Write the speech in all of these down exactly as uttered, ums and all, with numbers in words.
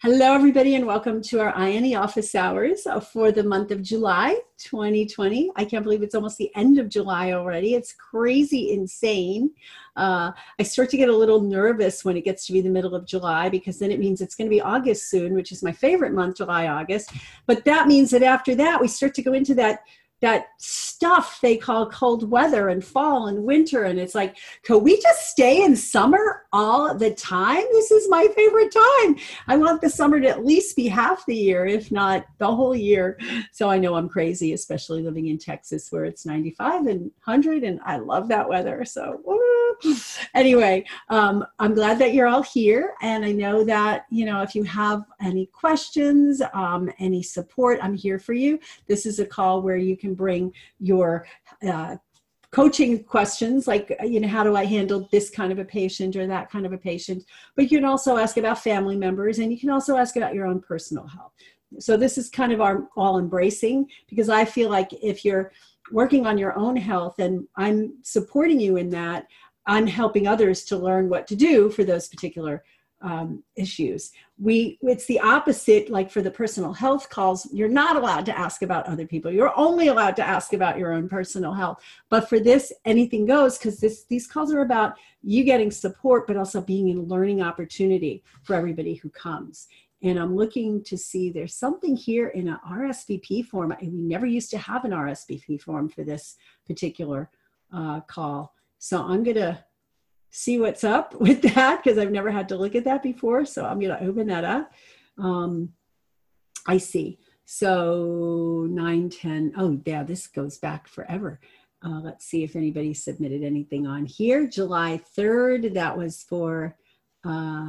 Hello, everybody, and welcome to our I N E office hours for the month of July twenty twenty. I can't believe it's almost the end of July already. It's crazy insane. Uh, I start to get a little nervous when it gets to be the middle of July because then it means it's going to be August soon, which is my favorite month, July, August. But that means that after that, we start to go into that that stuff they call cold weather and fall and winter. And it's like, could we just stay in summer all the time? This is my favorite time. I want the summer to at least be half the year, if not the whole year. So I know I'm crazy, especially living in Texas where it's ninety-five and one hundred, and I love that weather. So woo. Anyway, um, I'm glad that you're all here. And I know that, you know, if you have any questions, um, any support, I'm here for you. This is a call where you can bring your uh, coaching questions like, you know, how do I handle this kind of a patient or that kind of a patient? But you can also ask about family members, and you can also ask about your own personal health. So this is kind of our all embracing, because I feel like if you're working on your own health and I'm supporting you in that, I'm helping others to learn what to do for those particular Um, issues. We, it's the opposite, like for the personal health calls, you're not allowed to ask about other people. You're only allowed to ask about your own personal health. But for this, anything goes, because this these calls are about you getting support, but also being a learning opportunity for everybody who comes. And I'm looking to see there's something here in an R S V P form. We never used to have an R S V P form for this particular uh, call. So I'm going to see what's up with that, because I've never had to look at that before. So I'm going to open that up. Um, I see. So nine ten. Oh, yeah, this goes back forever. Uh, let's see if anybody submitted anything on here. July third, that was for, uh,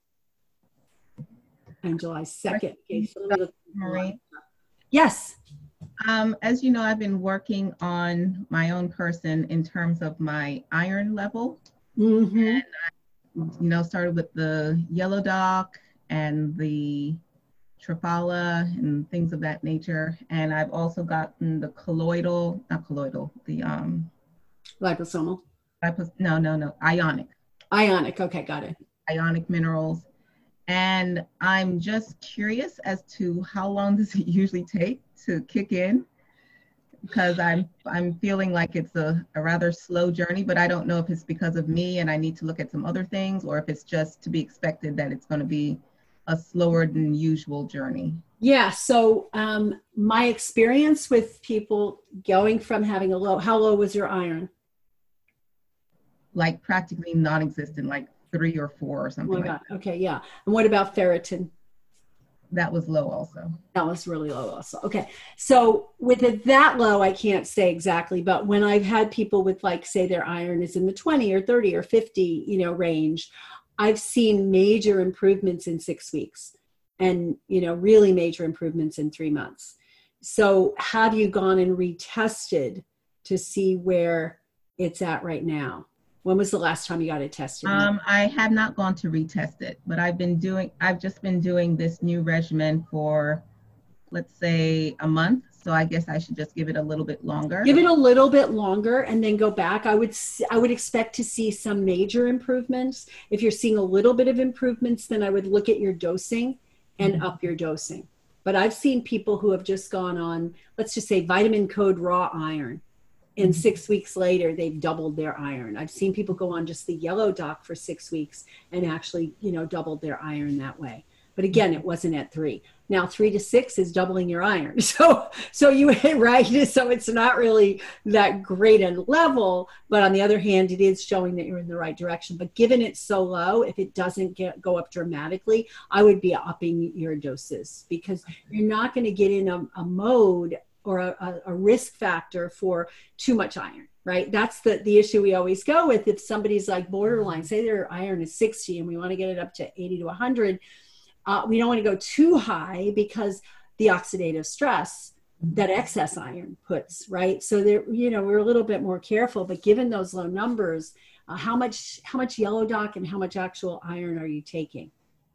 and July second. Okay, so let me look. Marie. Yes. Um, as you know, I've been working on my own person in terms of my iron level. Mm-hmm. And I, you know, started with the yellow dock and the Triphala and things of that nature. And I've also gotten the colloidal, not colloidal, the um, liposomal. Lipos, no, no, no, ionic. Ionic. Okay, got it. Ionic minerals. And I'm just curious as to how long does it usually take to kick in? Because I'm I'm feeling like it's a, a rather slow journey, but I don't know if it's because of me and I need to look at some other things, or if it's just to be expected that it's going to be a slower than usual journey. Yeah, so um, my experience with people going from having a low, how low was your iron? Like practically non-existent, like three or four or something. Oh my like God. Okay, yeah. And what about ferritin? That was low also. That was really low also. Okay. So with it that low, I can't say exactly, but when I've had people with, like, say their iron is in the twenty or thirty or fifty, you know, range, I've seen major improvements in six weeks and, you know, really major improvements in three months. So have you gone and retested to see where it's at right now? When was the last time you got it tested? Um, I have not gone to retest it, but I've been doing, I've just been doing this new regimen for, let's say, a month. So I guess I should just give it a little bit longer. Give it a little bit longer and then go back. I would, I would expect to see some major improvements. If you're seeing a little bit of improvements, then I would look at your dosing and mm-hmm. up your dosing. But I've seen people who have just gone on, let's just say, vitamin code raw iron. And six weeks later, they've doubled their iron. I've seen people go on just the yellow dock for six weeks and actually, you know, doubled their iron that way. But again, it wasn't at three. Now, three to six is doubling your iron. So, so you right. So it's not really that great a level. But on the other hand, it is showing that you're in the right direction. But given it's so low, if it doesn't get go up dramatically, I would be upping your doses, because you're not going to get in a, a mode or a, a risk factor for too much iron, right? That's the, the issue we always go with. If somebody's like borderline, say their iron is sixty and we want to get it up to eighty to one hundred, uh, we don't want to go too high because the oxidative stress that excess iron puts, right? So there, you know, we're a little bit more careful, but given those low numbers, uh, how much, how much yellow dock and how much actual iron are you taking?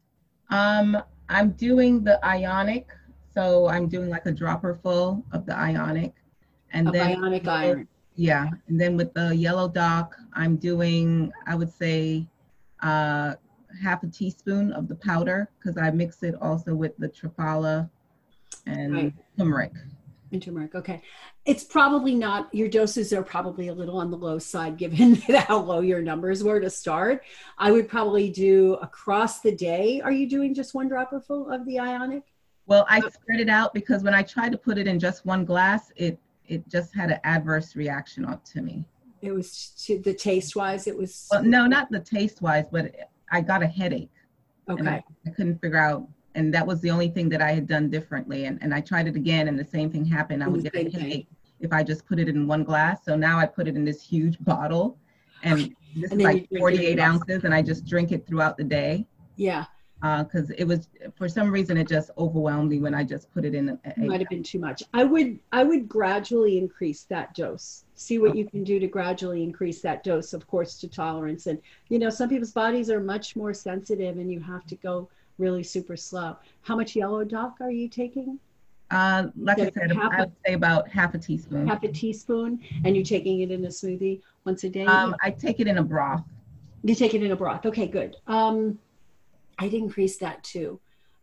Um, I'm doing the ionic. So I'm doing like a dropper full of the ionic, and of then ionic the, iron. Yeah, and then with the yellow dock, I'm doing, I would say, uh, half a teaspoon of the powder because I mix it also with the Triphala and Right. turmeric. And turmeric. Okay. It's probably not, your doses are probably a little on the low side given how low your numbers were to start. I would probably do across the day. Are you doing just one dropper full of the ionic? Well, I spread it out because when I tried to put it in just one glass, it it just had an adverse reaction on to me. It was to the taste wise, it was. Well, no, not the taste wise, but I got a headache. Okay. And I, I couldn't figure out, and that was the only thing that I had done differently. And, and I tried it again, and the same thing happened. I would get a headache if I just put it in one glass. So now I put it in this huge bottle, and this And is then like you drink it forty-eight in ounces, and I just drink it throughout the day. Yeah. Because uh, it was, for some reason, it just overwhelmed me when I just put it in. A, a, Might have been too much. I would I would gradually increase that dose. See what you can do to gradually increase that dose, of course, to tolerance. And you know, some people's bodies are much more sensitive, and you have to go really super slow. How much yellow dock are you taking? Uh, like I said, half I would say about half a teaspoon. Half a teaspoon, and you're taking it in a smoothie once a day? Um, I take it in a broth. You take it in a broth. Okay, good. Um, I'd increase that too.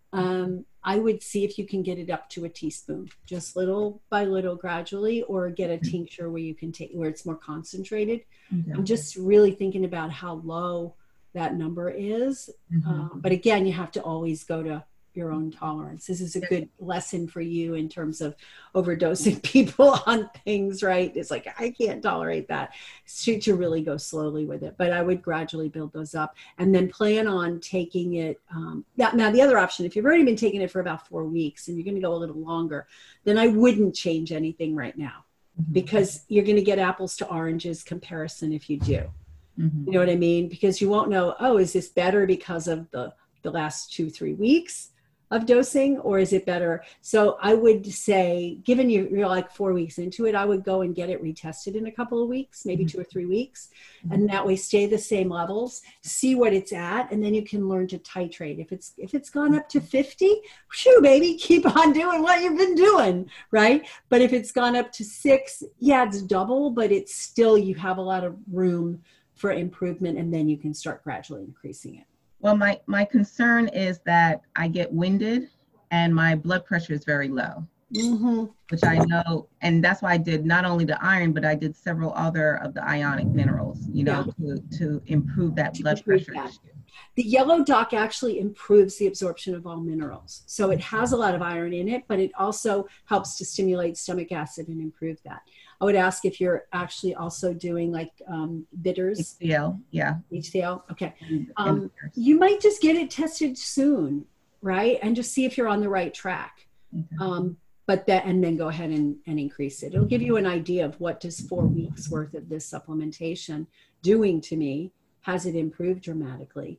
Um, I would see if you can get it up to a teaspoon, just little by little, gradually, or get a tincture where you can take where it's more concentrated. Okay. I'm just really thinking about how low that number is. Mm-hmm. uh, but again, you have to always go to your own tolerance. This is a good lesson for you in terms of overdosing people on things, right? It's like, I can't tolerate that. So to really go slowly with it, but I would gradually build those up and then plan on taking it. Um, that, now the other option, if you've already been taking it for about four weeks and you're going to go a little longer, then I wouldn't change anything right now mm-hmm. because you're going to get apples to oranges comparison if you do. Mm-hmm. You know what I mean? Because you won't know, oh, is this better because of the, the last two, three weeks of dosing, or is it better? So I would say, given you, you're like four weeks into it, I would go and get it retested in a couple of weeks, maybe two or three weeks. And that way stay the same levels, see what it's at, and then you can learn to titrate. If it's, if it's gone up to fifty, shoo, baby, keep on doing what you've been doing, right? But if it's gone up to six, yeah, it's double, but it's still, you have a lot of room for improvement, and then you can start gradually increasing it. Well, my, my concern is that I get winded and my blood pressure is very low, mm-hmm. which I know, and that's why I did not only the iron, but I did several other of the ionic minerals, you know, yeah. to, to improve that to blood improve pressure that. issue. The yellow dock actually improves the absorption of all minerals. So it has a lot of iron in it, but it also helps to stimulate stomach acid and improve that. I would ask if you're actually also doing like um, bitters. H C L, yeah. H C L, okay. Um, you might just get it tested soon, right? And just see if you're on the right track. Okay. Um, but that, and then go ahead and, and increase it. It'll give you an idea of what does four weeks worth of this supplementation doing to me. Has it improved dramatically?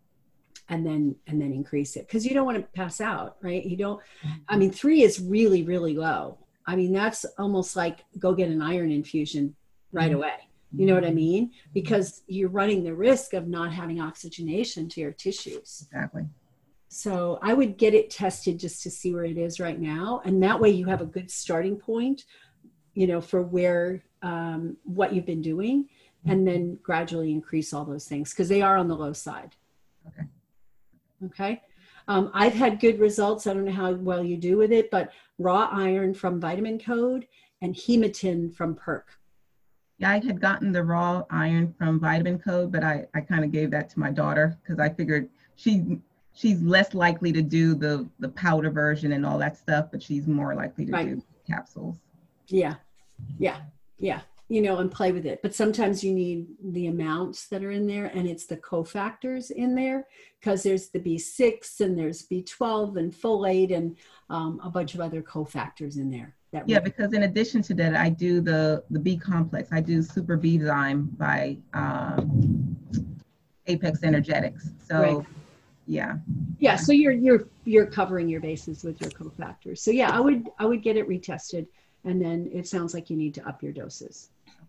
And then, and then increase it. Because you don't want to pass out, right? You don't, I mean, three is really, really low. I mean, that's almost like go get an iron infusion right away. You know what I mean? Because you're running the risk of not having oxygenation to your tissues. Exactly. So I would get it tested just to see where it is right now. And that way you have a good starting point, you know, for where, um, what you've been doing, and then gradually increase all those things because they are on the low side. Okay. Okay. Um, I've had good results. I don't know how well you do with it, but raw iron from Vitamin Code and hematin from Perk. Yeah, I had gotten the raw iron from Vitamin Code, but I, I kind of gave that to my daughter because I figured she she's less likely to do the, the powder version and all that stuff, but she's more likely to right. do capsules. Yeah, yeah, yeah. You know, and play with it. But sometimes you need the amounts that are in there, and it's the cofactors in there because there's the B six and there's B twelve and folate and um, a bunch of other cofactors in there. That yeah, because in addition to that, I do the, the B complex. I do Super B-Zyme by um, Apex Energetics. So, right. yeah. Yeah, so you're you're you're covering your bases with your cofactors. So yeah, I would I would get it retested, and then it sounds like you need to up your doses.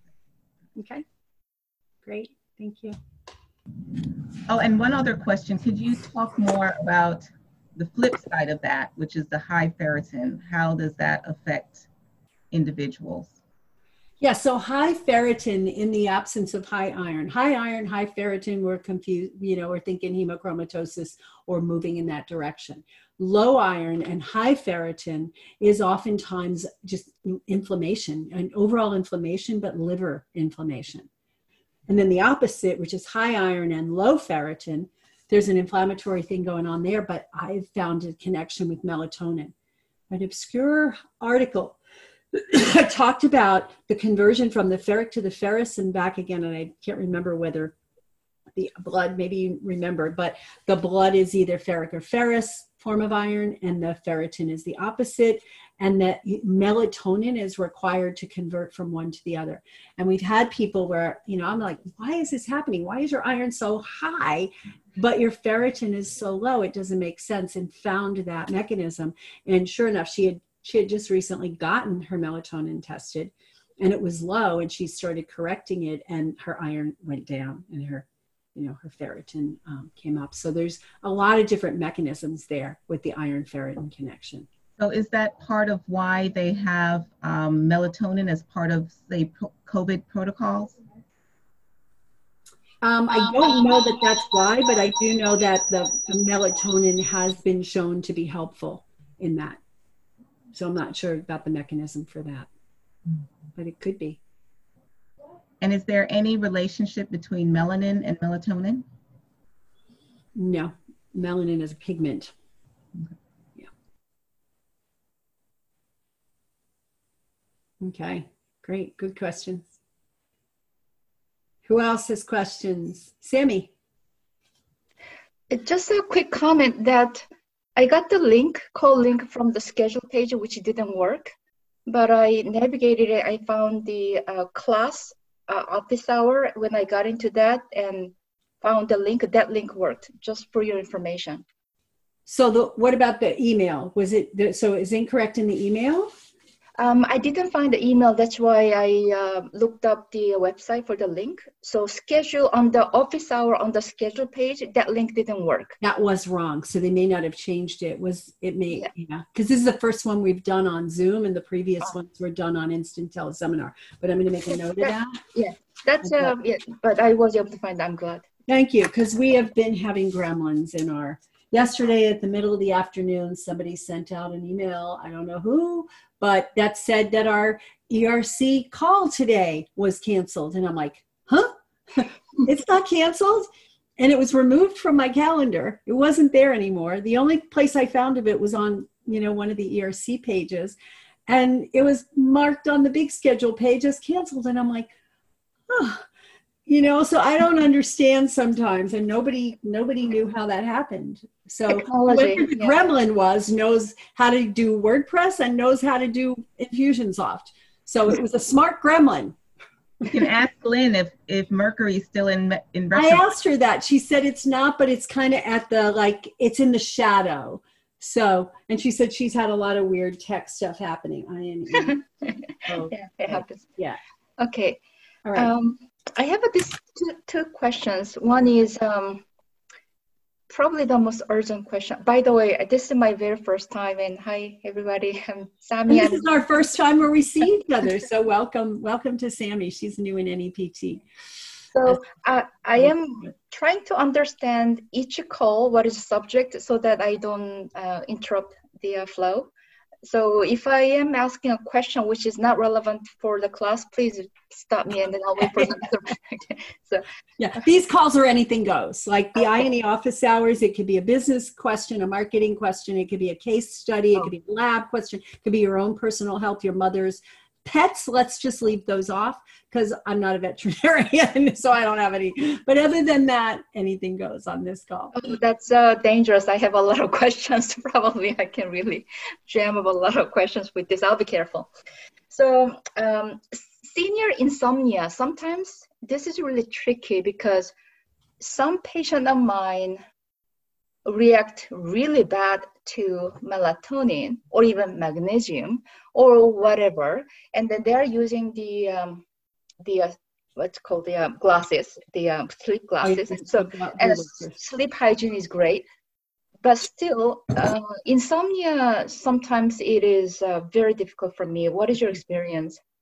Okay, great, thank you. Oh, and one other question. Could you talk more about the flip side of that, which is the high ferritin? How does that affect individuals? Yeah, so high ferritin in the absence of high iron. High iron, high ferritin, we're confused, you know, we're thinking hemochromatosis or moving in that direction. Low iron and high ferritin is oftentimes just inflammation, and overall inflammation, but liver inflammation. And then the opposite, which is high iron and low ferritin, there's an inflammatory thing going on there, but I've found a connection with melatonin. An obscure article talked about the conversion from the ferric to the ferrous and back again, and I can't remember whether the blood, maybe you remember, but the blood is either ferric or ferrous form of iron, and the ferritin is the opposite, and that melatonin is required to convert from one to the other. And we've had people where, you know, I'm like, why is this happening? Why is your iron so high, but your ferritin is so low? It doesn't make sense, and found that mechanism. And sure enough, she had She had just recently gotten her melatonin tested and it was low, and she started correcting it and her iron went down and her, you know, her ferritin um, came up. So there's a lot of different mechanisms there with the iron ferritin connection. So is that part of why they have um, melatonin as part of, say, COVID protocols? Um, I don't know that that's why, but I do know that the, the melatonin has been shown to be helpful in that. So I'm not sure about the mechanism for that, but it could be. And is there any relationship between melanin and melatonin? No, melanin is a pigment. Yeah. Okay, great, good questions. Who else has questions? Sammy. Just a quick comment that I got the link, call link from the schedule page, which didn't work, but I navigated it. I found the uh, class uh, office hour when I got into that and found the link. That link worked, just for your information. So the, what about the email? Was it, the, so is incorrect in the email? Um, I didn't find the email. That's why I uh, looked up the website for the link. So schedule on the office hour on the schedule page, that link didn't work. That was wrong. So they may not have changed it. Was it may, yeah. yeah. Because this is the first one we've done on Zoom, and the previous oh. ones were done on Instant Teleseminar. But I'm going to make a note of that. Yeah, that's, uh, yeah, but I was able to find that. I'm glad. Thank you. Because we have been having gremlins in our, yesterday at the middle of the afternoon, somebody sent out an email. I don't know who, but that said that our E R C call today was canceled. And I'm like, huh? It's not canceled? And it was removed from my calendar. It wasn't there anymore. The only place I found of it was on, you know, one of the E R C pages. And it was marked on the big schedule page as canceled. And I'm like, oh, you know, so I don't understand sometimes. And nobody, nobody knew how that happened. So Technology, whoever the yeah. gremlin was knows how to do WordPress and knows how to do Infusionsoft. So it was a smart gremlin. You can ask Lynn if, if Mercury is still in in I asked her that. She said it's not, but it's kind of at the, like, it's in the shadow. So, and she said she's had a lot of weird tech stuff happening. I didn't oh, yeah, it happens. Yeah. Okay. All right. Um, I have a, this two, two questions. One is um, probably the most urgent question. By the way, this is my very first time, and hi everybody. I'm Sammy. And this is our first time where we see each other. So welcome, welcome to Sammy. She's new in N E P T. So uh, I am trying to understand each call, what is the subject, so that I don't uh, interrupt the uh, flow. So if I am asking a question which is not relevant for the class, please stop me and then I'll wait for the answer. So yeah, these calls are anything goes. Like the I N E office hours, it could be a business question, a marketing question, it could be a case study, it could be a lab question, it could be your own personal health, your mother's. Pets, let's just leave those off because I'm not a veterinarian, so I don't have any. But other than that, anything goes on this call. Oh, that's uh, dangerous. I have a lot of questions. Probably I can really jam up a lot of questions with this. I'll be careful. So um, senior insomnia, sometimes this is really tricky because some patient of mine react really bad to melatonin or even magnesium or whatever, and then they're using the um, the uh, what's called the uh, glasses, the uh, sleep glasses. And so and sleep hygiene is great, but still uh, insomnia sometimes it is uh, very difficult for me. What is your experience?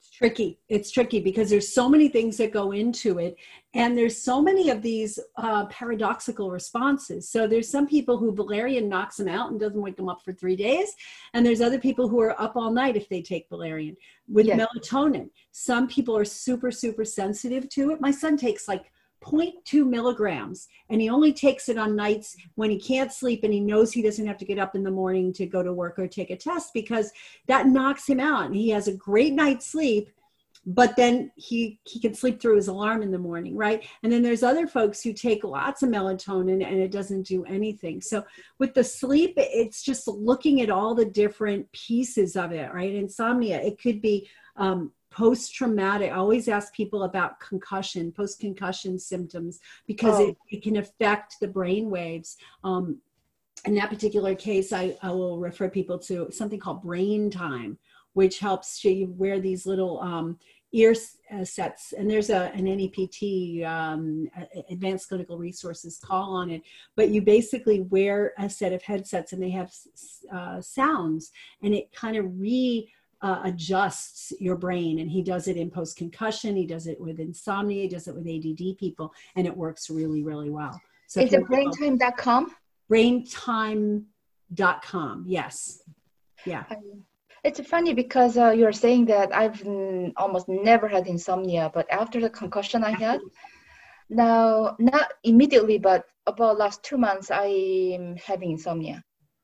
It's tricky. It's tricky because there's so many things that go into it. And there's so many of these uh, paradoxical responses. So there's some people who valerian knocks them out and doesn't wake them up for three days. And there's other people who are up all night if they take valerian. With yes. melatonin, some people are super, super sensitive to it. My son takes like zero point two milligrams, and he only takes it on nights when he can't sleep and he knows he doesn't have to get up in the morning to go to work or take a test, because that knocks him out. And he has a great night's sleep, but then he, he can sleep through his alarm in the morning, right? And then there's other folks who take lots of melatonin and it doesn't do anything. So with the sleep, it's just looking at all the different pieces of it, right? Insomnia, it could be um, post-traumatic. I always ask people about concussion, post-concussion symptoms, because oh. it, it can affect the brain waves. Um, in that particular case, I, I will refer people to something called Brain Time, which helps you wear these little um, ear uh, sets. And there's a, an N E P T, um, Advanced Clinical Resources call on it. But you basically wear a set of headsets and they have uh, sounds, and it kind of re- Uh, adjusts your brain. And he does it in post-concussion. He does it with insomnia. He does it with A D D people, and it works really, really well. So is it brain time dot com? brain time dot com. Yes. Yeah. Um, it's funny because uh, you're saying that I've n- almost never had insomnia, but after the concussion I had, now, not immediately, but about last two months, I'm having insomnia.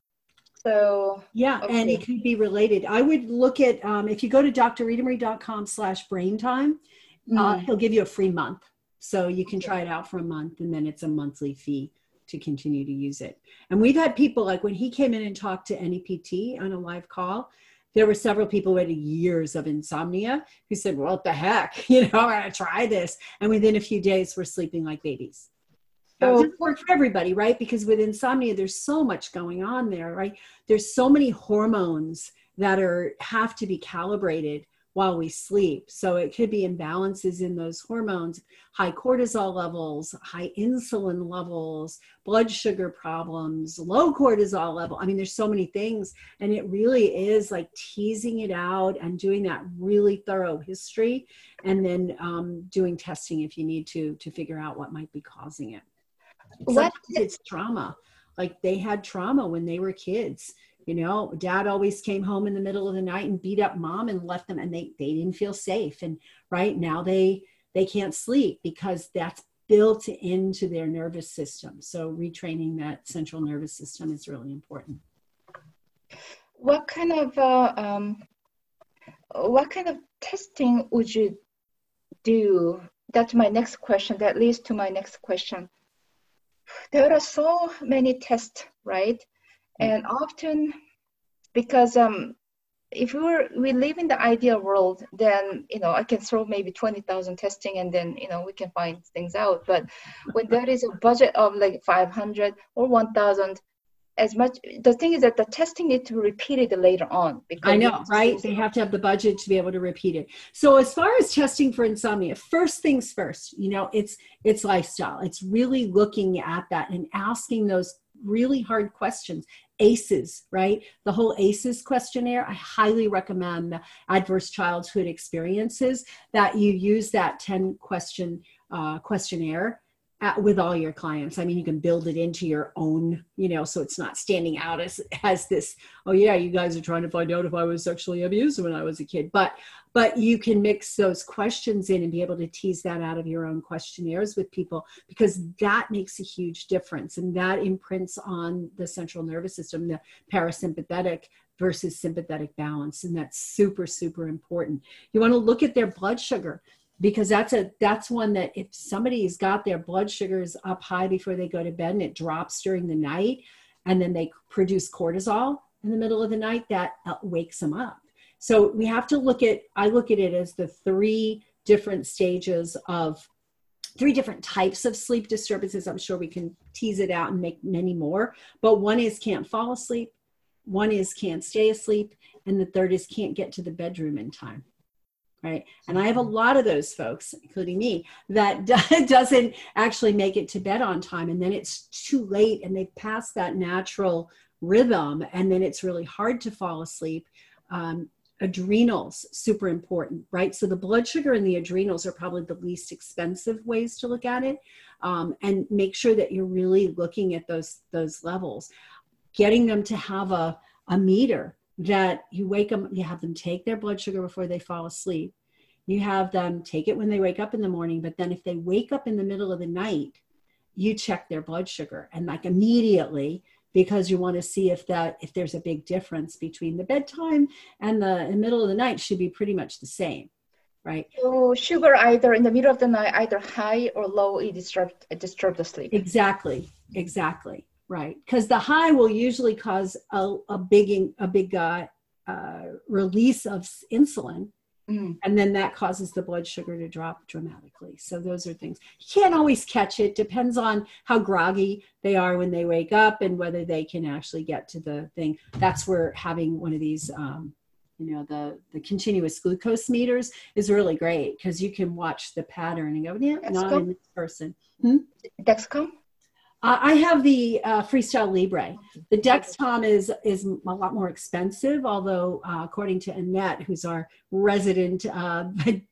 So yeah, okay. And it could be related. I would look at, um, if you go to drritamery.com slash brain time, mm. uh, he'll give you a free month. So you can try it out for a month, and then it's a monthly fee to continue to use it. And we've had people, like when he came in and talked to N E P T on a live call, there were several people who had years of insomnia who said, well, what the heck, you know, I'm going to try this. And within a few days, we're sleeping like babies. So it doesn't work for everybody, right? Because with insomnia, there's so much going on there, right? There's so many hormones that are have to be calibrated while we sleep. So it could be imbalances in those hormones, high cortisol levels, high insulin levels, blood sugar problems, low cortisol level. I mean, there's so many things, and it really is like teasing it out and doing that really thorough history, and then um, doing testing if you need to, to figure out what might be causing it. Sometimes it's trauma. Like they had trauma when they were kids. You know, dad always came home in the middle of the night and beat up mom and left them, and they, they didn't feel safe. And right now they, they can't sleep because that's built into their nervous system. So retraining that central nervous system is really important. What kind of, uh, um, what kind of testing would you do? That's my next question. That leads to my next question. There are so many tests, right? And often, because um, if we were we live in the ideal world, then you know I can throw maybe twenty thousand testing, and then you know we can find things out. But when there is a budget of like five hundred or one thousand, as much the thing is that the testing needs to be repeated later on. I know, right? They have to have the budget to be able to repeat it. So as far as testing for insomnia, first things first, you know, it's it's lifestyle. It's really looking at that and asking those really hard questions. A C Es, right? The whole A C Es questionnaire, I highly recommend the Adverse Childhood Experiences, that you use that ten question uh, questionnaire at, with all your clients. I mean, you can build it into your own, you know, so it's not standing out as, as this, oh yeah, you guys are trying to find out if I was sexually abused when I was a kid. But, but you can mix those questions in and be able to tease that out of your own questionnaires with people, because that makes a huge difference. And that imprints on the central nervous system, the parasympathetic versus sympathetic balance. And that's super, super important. You want to look at their blood sugar, because that's a that's one that if somebody's got their blood sugars up high before they go to bed and it drops during the night, and then they produce cortisol in the middle of the night, that wakes them up. So we have to look at, I look at it as the three different stages of three different types of sleep disturbances. I'm sure we can tease it out and make many more, but one is can't fall asleep, one is can't stay asleep, and the third is can't get to the bedroom in time. Right. And I have a lot of those folks, including me, that doesn't actually make it to bed on time. And then it's too late and they've passed that natural rhythm. And then it's really hard to fall asleep. Um, adrenals, super important, right? So the blood sugar and the adrenals are probably the least expensive ways to look at it. Um, and make sure that you're really looking at those, those levels, getting them to have a, a meter that you wake them, you have them take their blood sugar before they fall asleep. You have them take it when they wake up in the morning, but then if they wake up in the middle of the night, you check their blood sugar and like immediately, because you want to see if that, if there's a big difference between the bedtime and the, the middle of the night should be pretty much the same, right? So sugar either in the middle of the night, either high or low, it disturb, it disturb the sleep. Exactly, exactly, right. Because the high will usually cause a, a big, a big uh, uh, release of insulin. Mm. And then that causes the blood sugar to drop dramatically. So those are things. You can't always catch it. Depends on how groggy they are when they wake up and whether they can actually get to the thing. That's where having one of these, um, you know, the, the continuous glucose meters is really great because you can watch the pattern and go, yeah, Dexcom? Not in this person. Hmm? Dexcom? Uh, I have the uh, Freestyle Libre. The Dexcom is is a lot more expensive, although uh, according to Annette, who's our resident uh,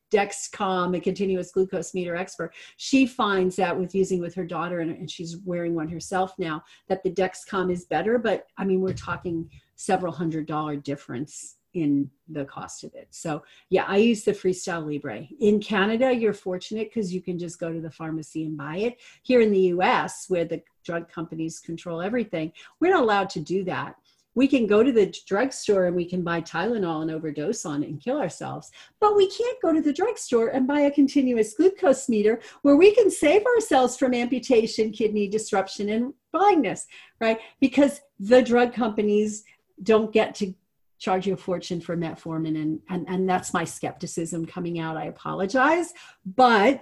Dexcom, a continuous glucose meter expert, she finds that with using with her daughter, and, and she's wearing one herself now, that the Dexcom is better. But I mean, we're talking several hundred dollar difference in the cost of it. So yeah, I use the Freestyle Libre. In Canada, you're fortunate because you can just go to the pharmacy and buy it. Here in the U S, where the drug companies control everything, we're not allowed to do that. We can go to the drugstore and we can buy Tylenol and overdose on it and kill ourselves. But we can't go to the drugstore and buy a continuous glucose meter where we can save ourselves from amputation, kidney disruption, and blindness, right? Because the drug companies don't get to charge you a fortune for metformin, and, and, and that's my skepticism coming out. I apologize, but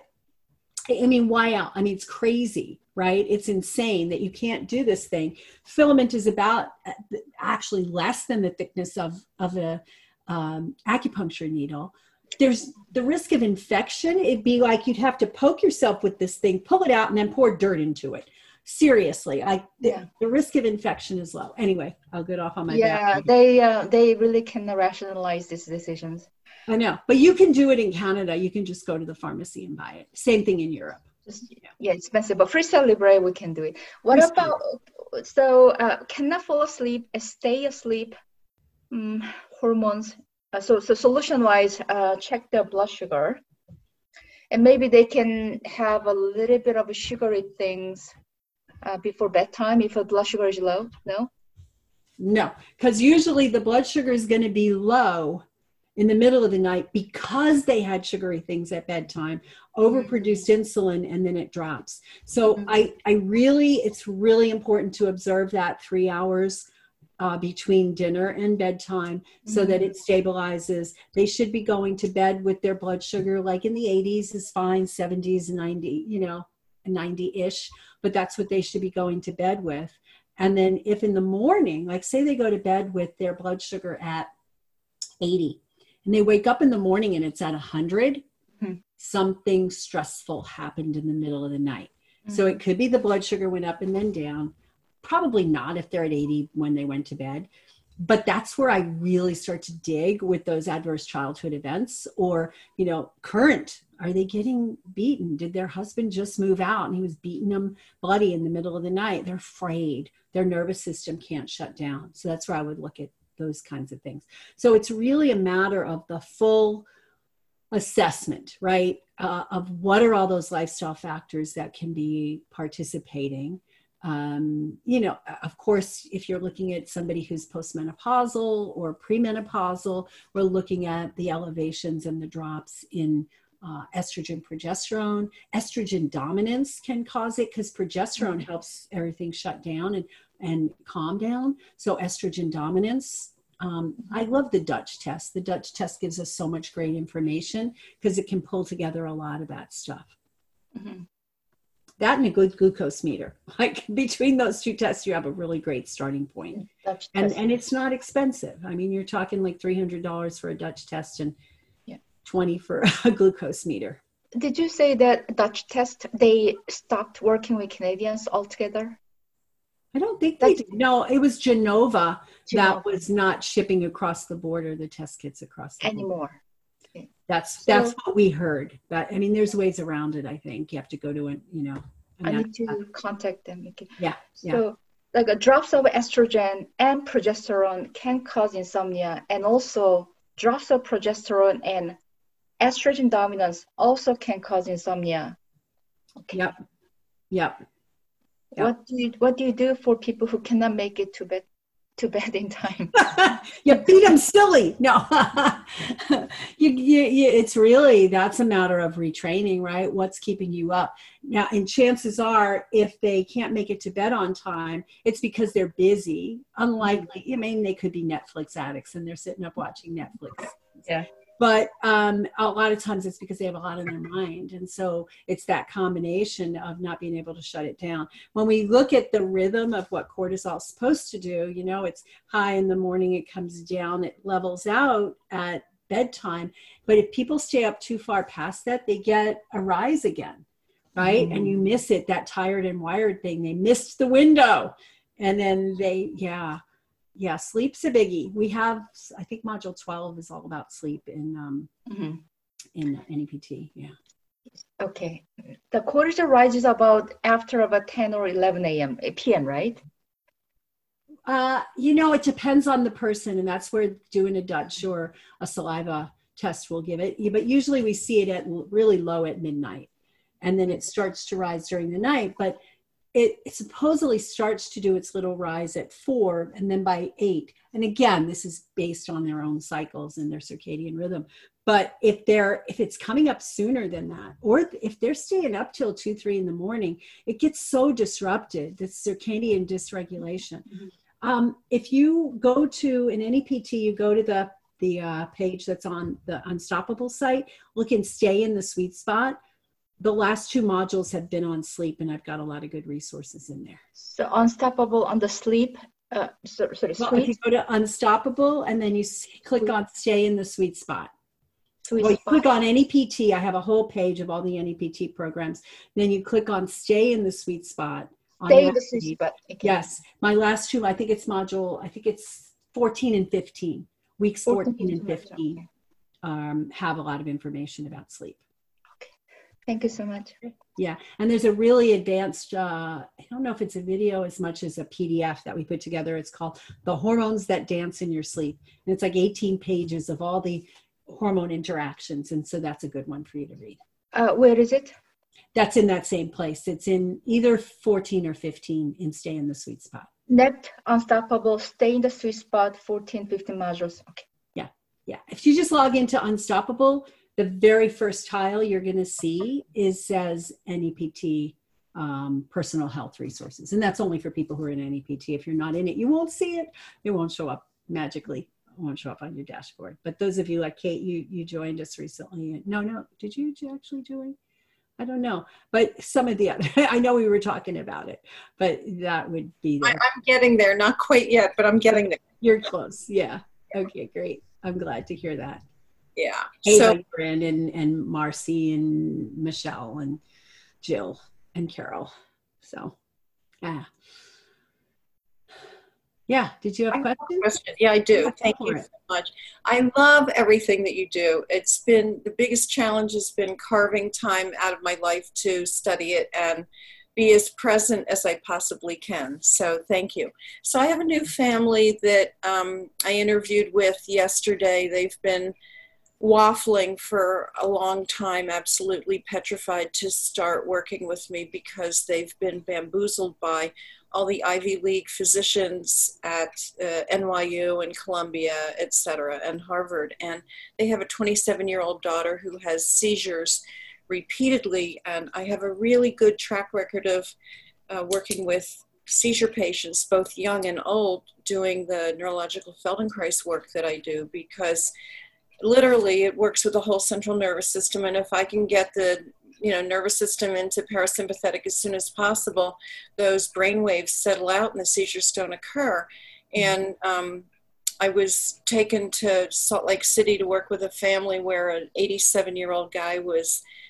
I mean, why out? I mean, it's crazy, right? It's insane that you can't do this thing. Filament is about actually less than the thickness of, of a um, acupuncture needle. There's the risk of infection. It'd be like you'd have to poke yourself with this thing, pull it out, and then pour dirt into it. Seriously, like the, yeah. the risk of infection is low. Anyway, I'll get off on my yeah. back. They uh, they really can rationalize these decisions. I know, but you can do it in Canada. You can just go to the pharmacy and buy it. Same thing in Europe. Just, yeah. yeah, expensive, but Freestyle Libre we can do it. What Freestyle. about so uh, cannot fall asleep, stay asleep, um, hormones. Uh, so so solution wise, uh, check their blood sugar, and maybe they can have a little bit of sugary things. Uh, before bedtime, if the blood sugar is low? No? No, because usually the blood sugar is going to be low in the middle of the night because they had sugary things at bedtime, overproduced mm-hmm. insulin, and then it drops. So mm-hmm. I, I really, it's really important to observe that three hours uh, between dinner and bedtime so mm-hmm. that it stabilizes. They should be going to bed with their blood sugar, like in the eighties is fine, seventies, ninety, you know, ninety-ish, but that's what they should be going to bed with. And then if in the morning, like say they go to bed with their blood sugar at eighty and they wake up in the morning and it's at one hundred, mm-hmm. something stressful happened in the middle of the night. Mm-hmm. So it could be the blood sugar went up and then down. Probably not if they're at eighty when they went to bed. But that's where I really start to dig with those adverse childhood events or, you know, current. Are they getting beaten? Did their husband just move out and he was beating them bloody in the middle of the night? They're afraid. Their nervous system can't shut down. So that's where I would look at those kinds of things. So it's really a matter of the full assessment, right? Uh, of what are all those lifestyle factors that can be participating. Um, you know, of course, if you're looking at somebody who's postmenopausal or premenopausal, we're looking at the elevations and the drops in uh, estrogen, progesterone. Estrogen dominance can cause it because progesterone helps everything shut down and, and calm down. So estrogen dominance. Um, I love the Dutch test. The Dutch test gives us so much great information because it can pull together a lot of that stuff. Mm-hmm. That and a good glucose meter. Like between those two tests, you have a really great starting point. Dutch and test. And it's not expensive. I mean, you're talking like three hundred dollars for a Dutch test and yeah. twenty for a glucose meter. Did you say that Dutch test, they stopped working with Canadians altogether? I don't think they That's- did. No, it was Genova, Genova. that was not shipping across the border, the test kits across the border. Anymore. That's So- that's what we heard. But I mean, there's ways around it. I think you have to go to it. You know. I an need to act- contact them. Okay. Yeah. Yeah. So, like a drops of estrogen and progesterone can cause insomnia, and also drops of progesterone and estrogen dominance also can cause insomnia. Okay. Yep. Yep. Yep. What do you What do you do for people who cannot make it to bed to bed in time? You beat them silly. No, you, you, you, it's really, that's a matter of retraining, right? What's keeping you up now? And chances are, if they can't make it to bed on time, it's because they're busy. Unlikely, I mean, they could be Netflix addicts and they're sitting up watching Netflix. Yeah. But um, a lot of times it's because they have a lot in their mind. And so it's that combination of not being able to shut it down. When we look at the rhythm of what cortisol is supposed to do, you know, it's high in the morning, it comes down, it levels out at bedtime. But if people stay up too far past that, they get a rise again, right? Mm. And you miss it, that tired and wired thing. They missed the window. And then they, yeah. Yeah, sleep's a biggie. We have, I think module twelve is all about sleep in um, mm-hmm. in N E P T, yeah. Okay. The cortisol rises about after about ten or eleven a m p m, right? Uh, you know, it depends on the person, and that's where doing a Dutch or a saliva test will give it. But usually we see it at really low at midnight, and then it starts to rise during the night. But It, it supposedly starts to do its little rise at four, and then by eight. And again, this is based on their own cycles and their circadian rhythm. But if they're if it's coming up sooner than that, or if they're staying up till two, three in the morning, it gets so disrupted, the circadian dysregulation. Mm-hmm. Um, if you go to an N E P T, you go to the the uh, page that's on the Unstoppable site, look and stay in the sweet spot. The last two modules have been on sleep, and I've got a lot of good resources in there. So Unstoppable on the sleep, uh, sorry, sorry well, sweet. If you go to Unstoppable and then you see, click on Stay in the Sweet Spot. Sweet well, you spot. click on N E P T. I have a whole page of all the N E P T programs. Then you click on Stay in the Sweet Spot. Stay in the sweet spot. Okay. Yes. My last two, I think it's module, I think it's fourteen and fifteen. Weeks fourteen, fourteen and fifteen okay. um, have a lot of information about sleep. Thank you so much. Yeah, and there's a really advanced, uh, I don't know if it's a video as much as a P D F that we put together. It's called The Hormones That Dance in Your Sleep. And it's like eighteen pages of all the hormone interactions. And so that's a good one for you to read. Uh, where is it? That's in that same place. It's in either fourteen or fifteen in Stay in the Sweet Spot. Net, Unstoppable, Stay in the Sweet Spot, fourteen, fifteen modules. Okay. Yeah, yeah. If you just log into Unstoppable, the very first tile you're going to see is says N E P T um, personal health resources. And that's only for people who are in N E P T. If you're not in it, you won't see it. It won't show up magically. It won't show up on your dashboard. But those of you like Kate, you, you joined us recently. No, no. Did you actually join? I don't know. But some of the other, I know we were talking about it, but that would be there. I, I'm getting there. Not quite yet, but I'm getting there. You're close. Yeah. Okay, great. I'm glad to hear that. Yeah. Hey, so Brandon and Marcy and Michelle and Jill and Carol. So, yeah. Yeah. Did you have I questions? have a question. Yeah, I do. Yeah, Thank go for you it. so much. I love everything that you do. It's been, the biggest challenge has been carving time out of my life to study it and be as present as I possibly can. So thank you. So I have a new family that um, I interviewed with yesterday. They've been waffling for a long time, absolutely petrified to start working with me because they've been bamboozled by all the Ivy League physicians at uh, N Y U and Columbia, et cetera, and Harvard. And they have a twenty-seven-year-old daughter who has seizures repeatedly. And I have a really good track record of uh, working with seizure patients, both young and old, doing the neurological Feldenkrais work that I do, because literally it works with the whole central nervous system. And if I can get the you know, nervous system into parasympathetic as soon as possible, those brain waves settle out and the seizures don't occur. And um, I was taken to Salt Lake City to work with a family where an eighty-seven-year-old guy was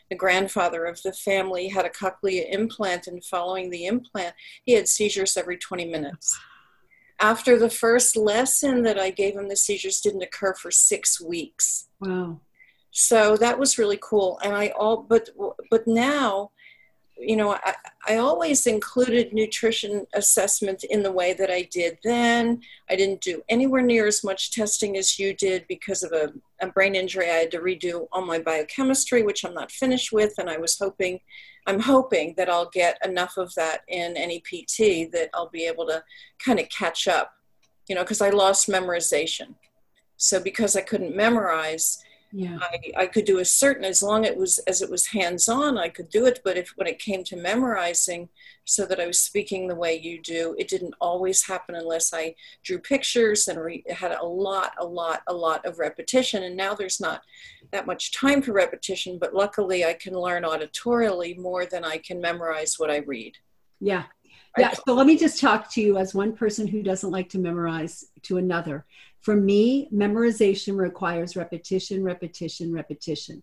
the grandfather of the family had a cochlea implant, and following the implant, he had seizures every twenty minutes. After the first lesson that I gave him, the seizures didn't occur for six weeks. Wow. So that was really cool. And I all, but, but now, you know, I, I always included nutrition assessment in the way that I did then. I didn't do anywhere near as much testing as you did because of a, a brain injury. I had to redo all my biochemistry, which I'm not finished with. And I was hoping, I'm hoping that I'll get enough of that in N E P T that I'll be able to kind of catch up, you know, because I lost memorization. So because I couldn't memorize, Yeah. I, I could do a certain, as long as it was, as it was hands-on, I could do it. But if when it came to memorizing so that I was speaking the way you do, it didn't always happen unless I drew pictures and re- had a lot, a lot, a lot of repetition. And now there's not that much time for repetition, but luckily I can learn auditorially more than I can memorize what I read. Yeah. Yeah. So let me just talk to you as one person who doesn't like to memorize to another. For me, memorization requires repetition, repetition, repetition.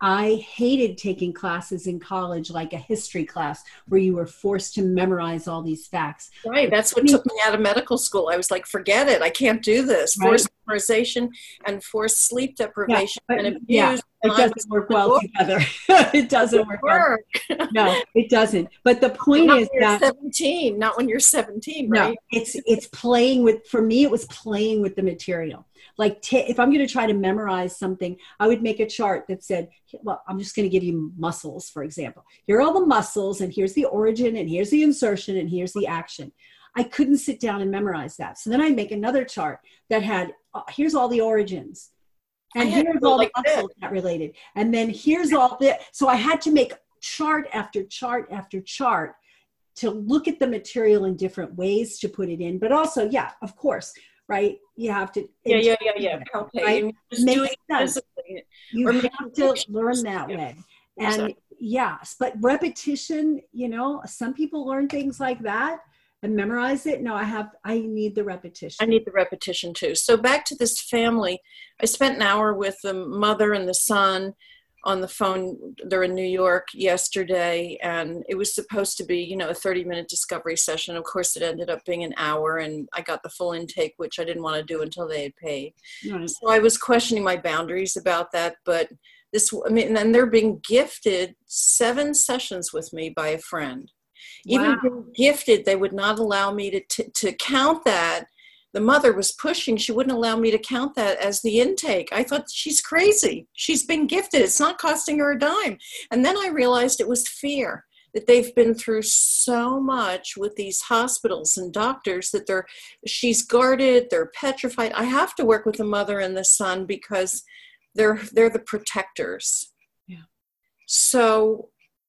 I hated taking classes in college, like a history class, where you were forced to memorize all these facts. Right. That's what took me out of medical school. I was like, forget it. I can't do this. Right. Forced memorization and forced sleep deprivation Yeah, and but, abuse. yeah, it doesn't work well together. It doesn't work well. No, it doesn't. But the point Not is when you're that seventeen, not when you're seventeen, right? no, it's it's playing with. For me, it was playing with the material. Like t- if I'm going to try to memorize something, I would make a chart that said, well, I'm just going to give you muscles, for example. Here are all the muscles, and here's the origin, and here's the insertion, and here's the action. I couldn't sit down and memorize that. So then I'd make another chart that had, uh, here's all the origins. And here's all the muscles that related. And then here's all the, so I had to make chart after chart after chart to look at the material in different ways to put it in. But also, yeah, of course, right? You have to. Yeah, yeah, yeah, yeah. Okay. Right? Just Makes doing sense. physically. You Or have making to pictures. learn that Yeah. way. And Exactly. yes, but repetition, you know, some people learn things like that and memorize it. No, I have, I need the repetition. I need the repetition too. So back to this family, I spent an hour with the mother and the son on the phone. They're in New York yesterday, and it was supposed to be, you know, a thirty minute discovery session. Of course, it ended up being an hour, and I got the full intake, which I didn't want to do until they had paid. Right. So I was questioning my boundaries about that, but this, I mean, and they're being gifted seven sessions with me by a friend. Even Wow. being gifted, they would not allow me to, to, to count that. The mother was pushing. She wouldn't allow me to count that as the intake. I thought, she's crazy. She's been gifted. It's not costing her a dime. And then I realized it was fear, that they've been through so much with these hospitals and doctors that they're, she's guarded, they're petrified. I have to work with the mother and the son because they're, they're the protectors. Yeah. So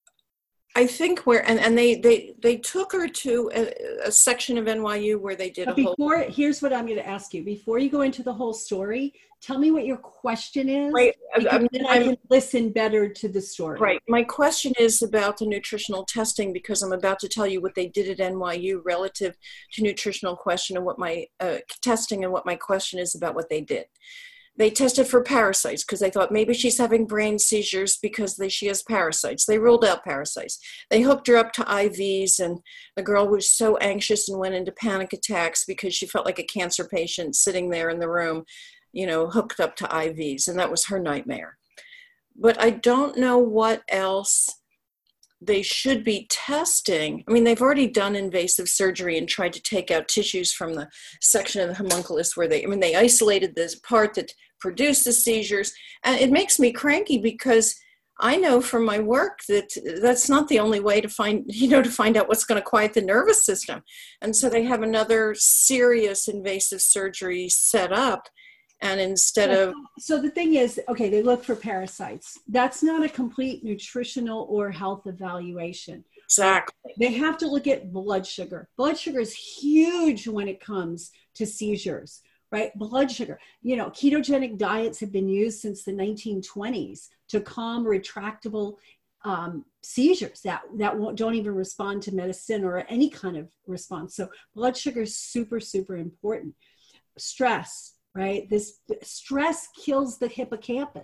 I think where, and, and they, they, they took her to a, a section of N Y U where they did But a whole. before, here's what I'm going to ask you. Before you go into the whole story, tell me what your question is. Right, because I'm- then I I'm- can listen better to the story. Right. My question is about the nutritional testing, because I'm about to tell you what they did at N Y U relative to nutritional question and what my uh, testing and what my question is about what they did. They tested for parasites because they thought maybe she's having brain seizures because they, she has parasites. They ruled out parasites. They hooked her up to I Vs, and the girl was so anxious and went into panic attacks because she felt like a cancer patient sitting there in the room, you know, hooked up to I Vs, and that was her nightmare. But I don't know what else they should be testing. I mean, they've already done invasive surgery and tried to take out tissues from the section of the homunculus where they, I mean, they isolated this part that produced the seizures. And it makes me cranky because I know from my work that that's not the only way to find, you know, to find out what's going to quiet the nervous system. And so they have another serious invasive surgery set up. And instead Yeah, of, so the thing is, okay, they look for parasites. That's not a complete nutritional or health evaluation. exactly. They have to look at blood sugar. Blood sugar is huge when it comes to seizures, right? Blood sugar. You know, ketogenic diets have been used since the nineteen twenties to calm retractable um, seizures that, that won't, don't even respond to medicine or any kind of response. So blood sugar is super, super important. Stress. Right? This stress kills the hippocampus.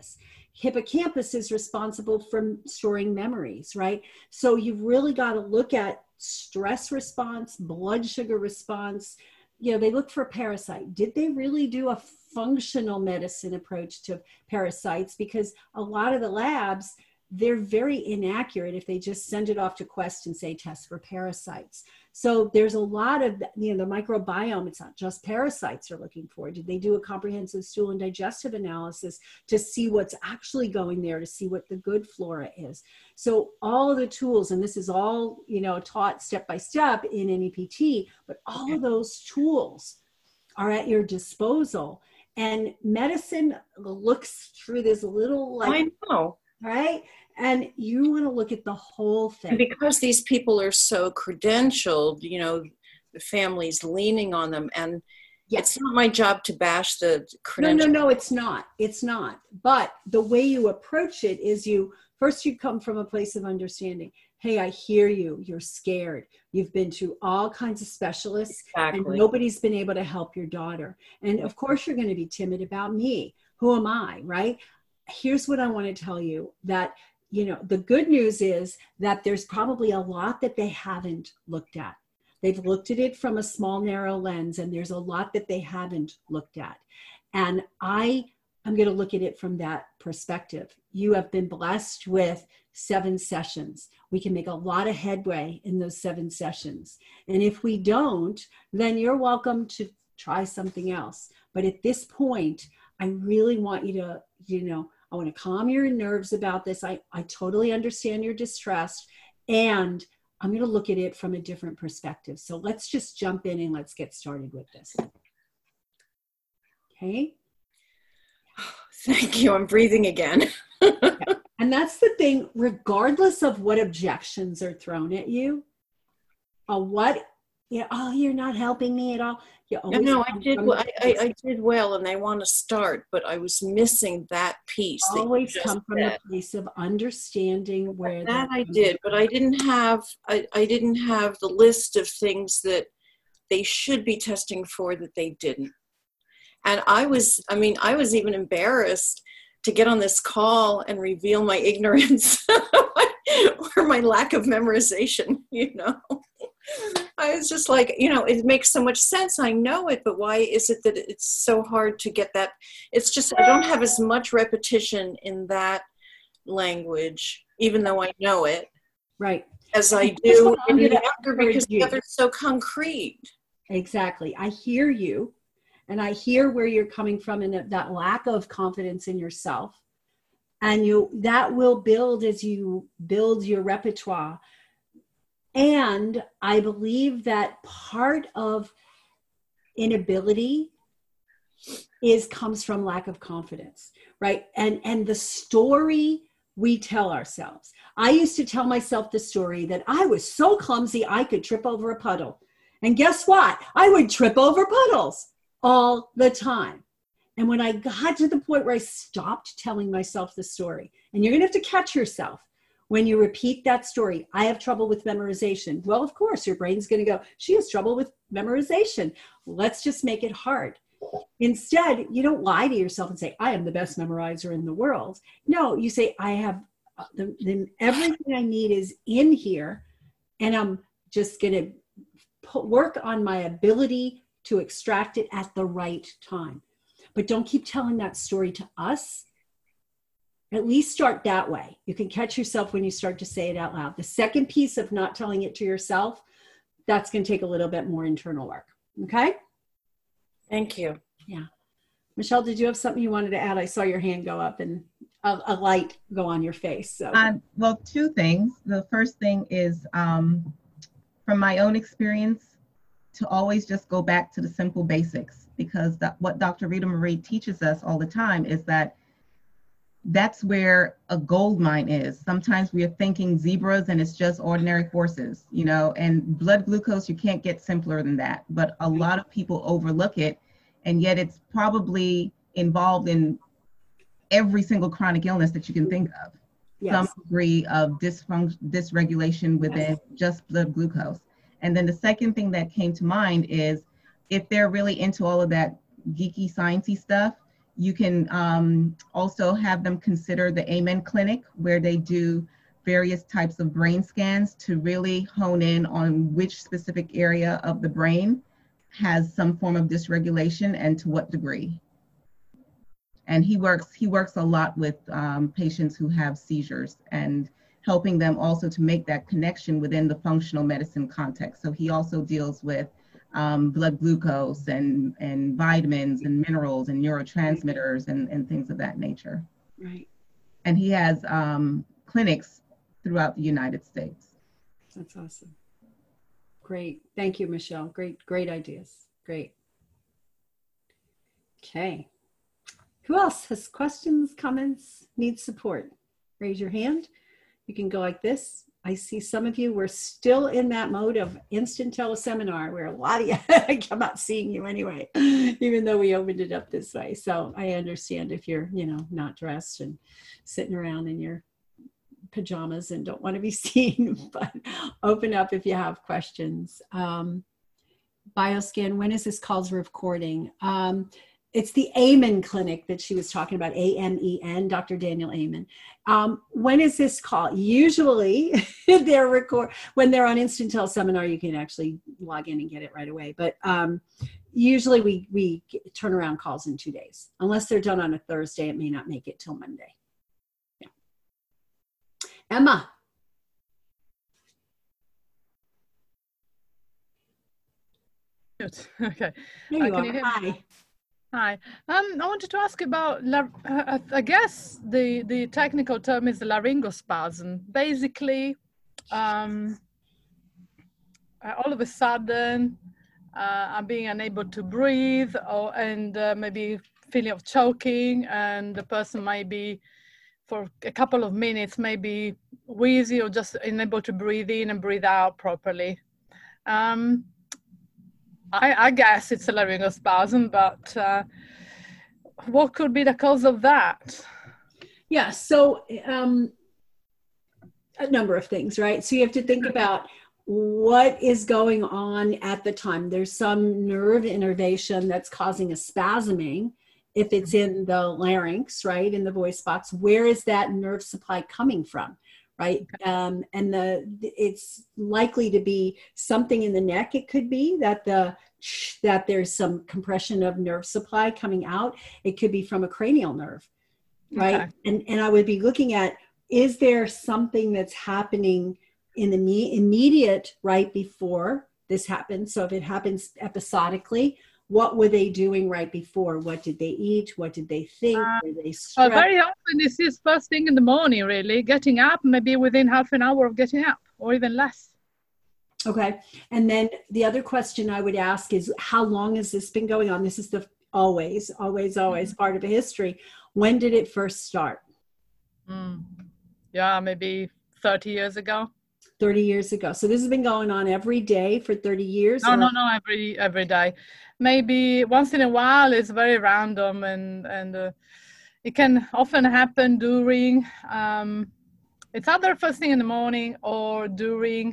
hippocampus is responsible for storing memories, right? So you've really got to look at stress response, blood sugar response. You know, they look for parasite. Did they really do a functional medicine approach to parasites? Because a lot of the labs, they're very inaccurate if they just send it off to Quest and say test for parasites. So there's a lot of, you know, the microbiome, it's not just parasites they're looking for. Did they do a comprehensive stool and digestive analysis to see what's actually going there, to see what the good flora is? So all of the tools, and this is all, you know, taught step by step in N E P T, but all of those tools are at your disposal. And medicine looks through this little, like, I know. Right? And you want to look at the whole thing. And because these people are so credentialed, you know, the family's leaning on them. And yes. It's not my job to bash the credentials. No, no, no, it's not. It's not. But the way you approach it is you, first you come from a place of understanding. Hey, I hear you. You're scared. You've been to all kinds of specialists. Exactly. And nobody's been able to help your daughter. And of course you're going to be timid about me. Who am I, right? Here's what I want to tell you, that, you know, the good news is that there's probably a lot that they haven't looked at. They've looked at it from a small, narrow lens, and there's a lot that they haven't looked at. And I am going to look at it from that perspective. You have been blessed with seven sessions. We can make a lot of headway in those seven sessions. And if we don't, then you're welcome to try something else. But at this point, I really want you to, you know, I want to calm your nerves about this. I, I totally understand you're distressed, and I'm going to look at it from a different perspective. So let's just jump in and let's get started with this. Okay. Thank you. I'm breathing again. Yeah. And that's the thing, regardless of what objections are thrown at you, or what, you know, oh, you're not helping me at all. No, no, I did. Well, I, I, I did well, and I want to start, but I was missing that piece. Always that come from a place of understanding where that I did, but I didn't have. I, I didn't have the list of things that they should be testing for that they didn't. And I was. I mean, I was even embarrassed to get on this call and reveal my ignorance or my lack of memorization. You know. I was just like, you know, it makes so much sense. I know it, but why is it that it's so hard to get that? It's just, I don't have as much repetition in that language, even though I know it. Right. As I do in the other, because the other's so concrete. Exactly. I hear you, and I hear where you're coming from, and that lack of confidence in yourself. And you, that will build as you build your repertoire. And I believe that part of inability is comes from lack of confidence, right? And and the story we tell ourselves. I used to tell myself the story that I was so clumsy I could trip over a puddle. And guess what? I would trip over puddles all the time. And when I got to the point where I stopped telling myself the story, and you're going to have to catch yourself when you repeat that story. I have trouble with memorization. Well, of course, your brain's going to go, she has trouble with memorization. Let's just make it hard. Instead, you don't lie to yourself and say, I am the best memorizer in the world. No, you say, I have the, the, everything I need is in here, and I'm just going to put, work on my ability to extract it at the right time. But don't keep telling that story to us. At least start that way. You can catch yourself when you start to say it out loud. The second piece of not telling it to yourself, that's going to take a little bit more internal work. Okay? Thank you. Yeah. Michelle, did you have something you wanted to add? I saw your hand go up and a, a light go on your face. So. Um, well, two things. The first thing is um, from my own experience, to always just go back to the simple basics, because that, what Doctor Rita Marie teaches us all the time is that that's where a gold mine is. Sometimes we are thinking zebras and it's just ordinary horses, you know, and blood glucose, you can't get simpler than that. But a lot of people overlook it, and yet it's probably involved in every single chronic illness that you can think of. Yes. Some degree of dysfunction, dysregulation within yes. just blood glucose. And then the second thing that came to mind is, if they're really into all of that geeky, sciencey stuff, You can um, also have them consider the Amen Clinic, where they do various types of brain scans to really hone in on which specific area of the brain has some form of dysregulation and to what degree. And he works, he works a lot with um, patients who have seizures and helping them also to make that connection within the functional medicine context. So he also deals with um, blood glucose and, and vitamins and minerals and neurotransmitters and, and things of that nature. Right. And he has um, clinics throughout the United States. That's awesome. Great. Thank you, Michelle. Great, great ideas. Great. Okay. Who else has questions, comments, needs support? Raise your hand. You can go like this. I see some of you, we're still in that mode of instant teleseminar where a lot of you, I'm not seeing you anyway, even though we opened it up this way. So I understand if you're, you know, not dressed and sitting around in your pajamas and don't want to be seen, but open up if you have questions. Um, Bioscan, when is this call's recording? Um, It's the Amen Clinic that she was talking about, A M E N, Doctor Daniel Amen. Um, when is this call? Usually they're record when they're on Instant Teleseminar, you can actually log in and get it right away. But um, usually we, we get turnaround calls in two days. Unless they're done on a Thursday, it may not make it till Monday. Yeah. Emma. Okay. There you Uh, can are. you hear me? Hi. Hi. Um, I wanted to ask about, lar- uh, I guess the, the technical term is the laryngospasm. Basically, um, uh, all of a sudden, uh, I'm being unable to breathe, or and uh, maybe feeling of choking, and the person might be, for a couple of minutes, maybe wheezy or just unable to breathe in and breathe out properly. Um, I, I guess it's a laryngospasm, but uh, what could be the cause of that? Yeah, so um, a number of things, right? So you have to think about what is going on at the time. There's some nerve innervation that's causing a spasming. If it's in the larynx, right, in the voice box, where is that nerve supply coming from? Right. Um, and the it's likely to be something in the neck. It could be that the that there's some compression of nerve supply coming out. It could be from a cranial nerve. Right. Okay. And and I would be looking at, is there something that's happening in the me- immediate right before this happens? So if it happens episodically, what were they doing right before? What did they eat? What did they think? Uh, were they stressed? Well, very often this is first thing in the morning, really, getting up, maybe within half an hour of getting up or even less. Okay. And then the other question I would ask is, how long has this been going on? This is the always, always, always part of a history. When did it first start? Mm. Yeah, maybe thirty years ago. thirty years ago. So this has been going on every day for thirty years? No, or? no, no, every every day. Maybe once in a while. It's very random, and and uh, it can often happen during. Um, it's either first thing in the morning or during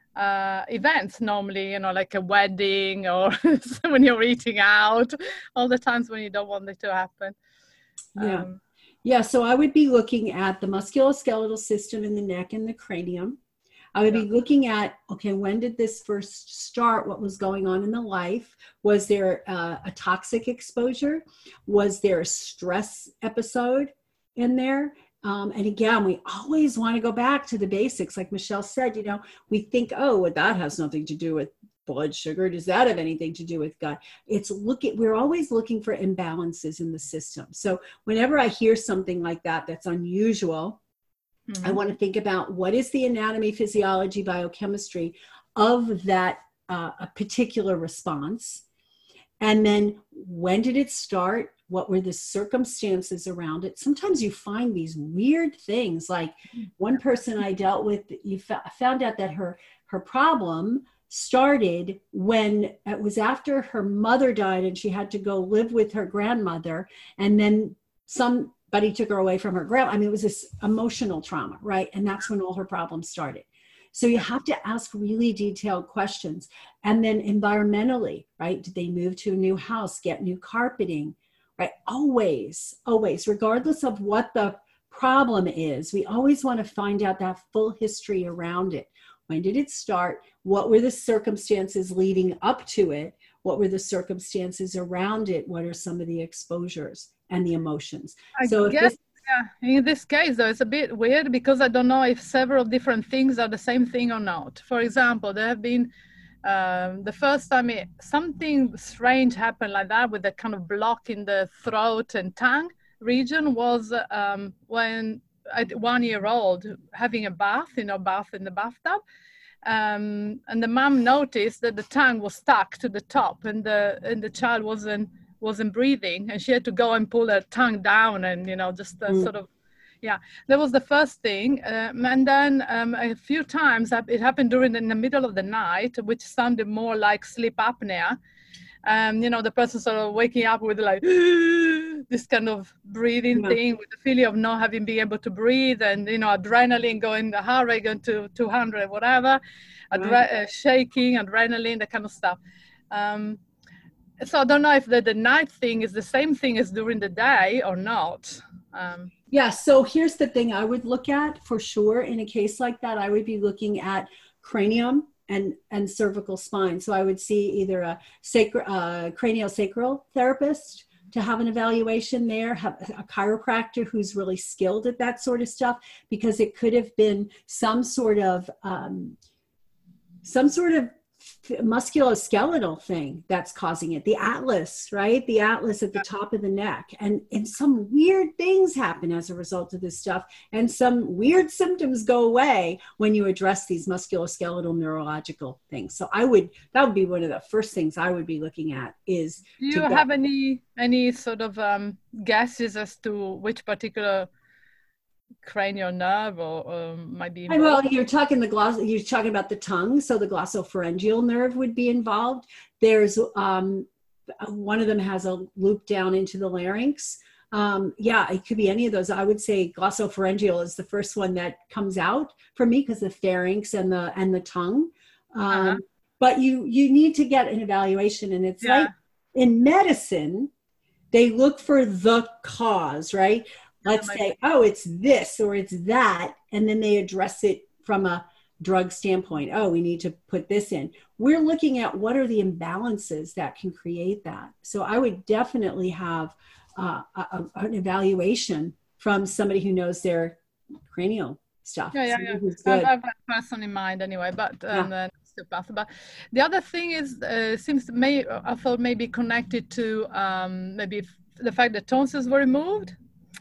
uh, events. Normally, you know, like a wedding or when you're eating out. All the times when you don't want it to happen. Yeah. Um, yeah. So I would be looking at the musculoskeletal system in the neck and the cranium. I would Yeah. be looking at, okay, when did this first start? What was going on in the life? Was there uh, a toxic exposure? Was there a stress episode in there? Um, and again, we always want to go back to the basics. Like Michelle said, you know, we think, oh, well, that has nothing to do with blood sugar. Does that have anything to do with gut? It's look at, we're always looking for imbalances in the system. So whenever I hear something like that, that's unusual, Mm-hmm. I want to think about what is the anatomy, physiology, biochemistry of that uh, a particular response. And then when did it start? What were the circumstances around it? Sometimes you find these weird things. Like one person I dealt with, you fa- found out that her, her problem started when it was after her mother died and she had to go live with her grandmother. And then some Buddy took her away from her grandma. I mean, it was this emotional trauma, right? And that's when all her problems started. So you have to ask really detailed questions. And then environmentally, right? Did they move to a new house, get new carpeting? right? Always, always, regardless of what the problem is, we always want to find out that full history around it. When did it start? What were the circumstances leading up to it? What were the circumstances around it? What are some of the exposures and the emotions? I So if guess, this, yeah, in this case, though, it's a bit weird because I don't know if several different things are the same thing or not. For example, there have been um, the first time it, something strange happened like that with a kind of block in the throat and tongue region was um, when at one year old having a bath, you know, bath in the bathtub. Um, and the mom noticed that the tongue was stuck to the top and the and the child wasn't wasn't breathing, and she had to go and pull her tongue down and, you know, just uh, mm. sort of, yeah, that was the first thing. Um, and then um, a few times it happened during the, in the middle of the night, which sounded more like sleep apnea. Um, you know, the person sort of waking up with like this kind of breathing yeah. thing, with the feeling of not having been able to breathe, and, you know, adrenaline going, the heart rate going to two hundred, whatever, Adre- right. uh, shaking, adrenaline, that kind of stuff. Um, so I don't know if the, the night thing is the same thing as during the day or not. Um, yeah, so here's the thing I would look at for sure in a case like that. I would be looking at cranium and, and cervical spine. So I would see either a sacral, uh, craniosacral therapist to have an evaluation there, have a chiropractor who's really skilled at that sort of stuff, because it could have been some sort of, um, some sort of musculoskeletal thing that's causing it. The atlas, right? The atlas at the top of the neck. And, and some weird things happen as a result of this stuff. And some weird symptoms go away when you address these musculoskeletal neurological things. So I would, that would be one of the first things I would be looking at is. Do you have get, any, any sort of um, guesses as to which particular cranial nerve or um, might be involved? Well, you're talking the gloss you're talking about the tongue, so the glossopharyngeal nerve would be involved. There's um one of them has a loop down into the larynx. Um yeah, it could be any of those. I would say glossopharyngeal is the first one that comes out for me, because the pharynx and the and the tongue. Um uh-huh. But you you need to get an evaluation, and it's yeah. like in medicine they look for the cause, right? Let's say, oh, it's this or it's that. And then they address it from a drug standpoint. Oh, we need to put this in. We're looking at what are the imbalances that can create that. So I would definitely have uh, a, an evaluation from somebody who knows their cranial stuff. Yeah, yeah, yeah. I have that person in mind anyway, but um, yeah. uh, but the other thing is, uh, seems to me, I thought maybe connected to um, maybe the fact that tonsils were removed.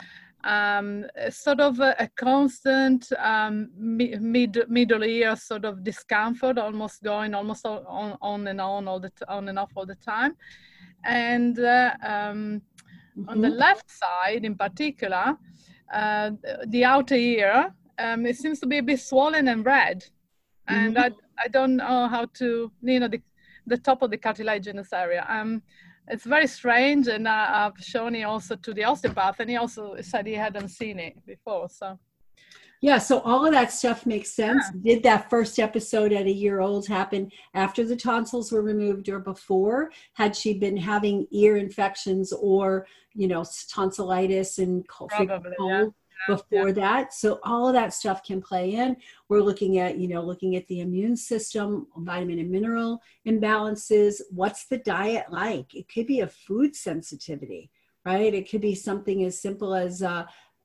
Um, sort of a, a constant um, mid middle ear sort of discomfort, almost going almost on on and on all the on and off all the time, and uh, um, mm-hmm. on the left side in particular, uh, the outer ear, um, it seems to be a bit swollen and red, and mm-hmm. I I don't know how to, you know, the the top of the cartilaginous area. Um, It's very strange, and uh, I've shown it also to the osteopath, and he also said he hadn't seen it before. So, yeah, so all of that stuff makes sense. Yeah. Did that first episode at a year old happen after the tonsils were removed or before? Had she been having ear infections or, you know, tonsillitis and cold, Probably, cold yeah. before yeah. that? So all of that stuff can play in. We're looking at, you know, looking at the immune system, vitamin and mineral imbalances. What's the diet like? It could be a food sensitivity, right? It could be something as simple as uh,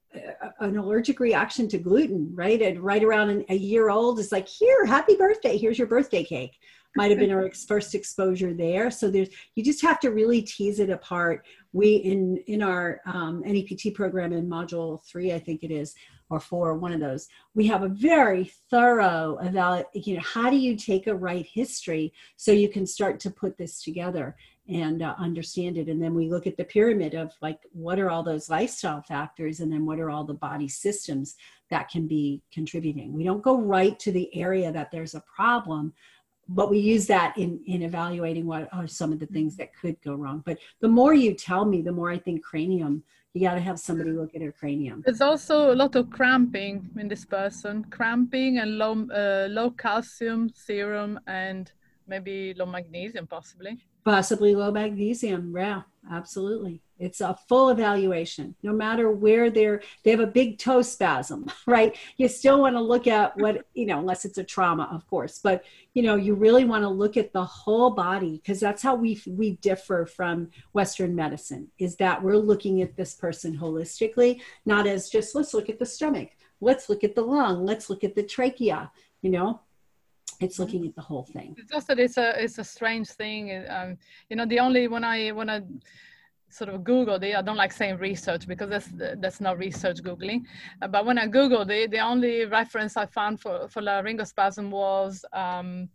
an allergic reaction to gluten, right? And right around a year old, it's like, here, happy birthday. Here's your birthday cake. Might have been our first exposure there. So there's, you just have to really tease it apart. We, in, in our um, N E P T program in module three, I think it is, or four, one of those, we have a very thorough evaluation. You know, how do you take a right history so you can start to put this together and uh, understand it? And then we look at the pyramid of like, what are all those lifestyle factors? And then what are all the body systems that can be contributing? We don't go right to the area that there's a problem, but we use that in, in evaluating what are some of the things that could go wrong. But the more you tell me, the more I think cranium, you got to have somebody look at her cranium. There's also a lot of cramping in this person, cramping and low, uh, low calcium serum and maybe low magnesium possibly. Possibly low magnesium, yeah. absolutely. It's a full evaluation. No matter where they're, they have a big toe spasm, right? You still want to look at what, you know, unless it's a trauma, of course, but, you know, you really want to look at the whole body, because that's how we, we differ from Western medicine, is that we're looking at this person holistically, not as just, let's look at the stomach. Let's look at the lung. Let's look at the trachea, you know? It's looking at the whole thing. It's just that it's a it's a strange thing. Um, you know, the only when I when I sort of Google it, I don't like saying research because that's that's not research Googling. Uh, but when I Googled it, the only reference I found for for laryngospasm was um,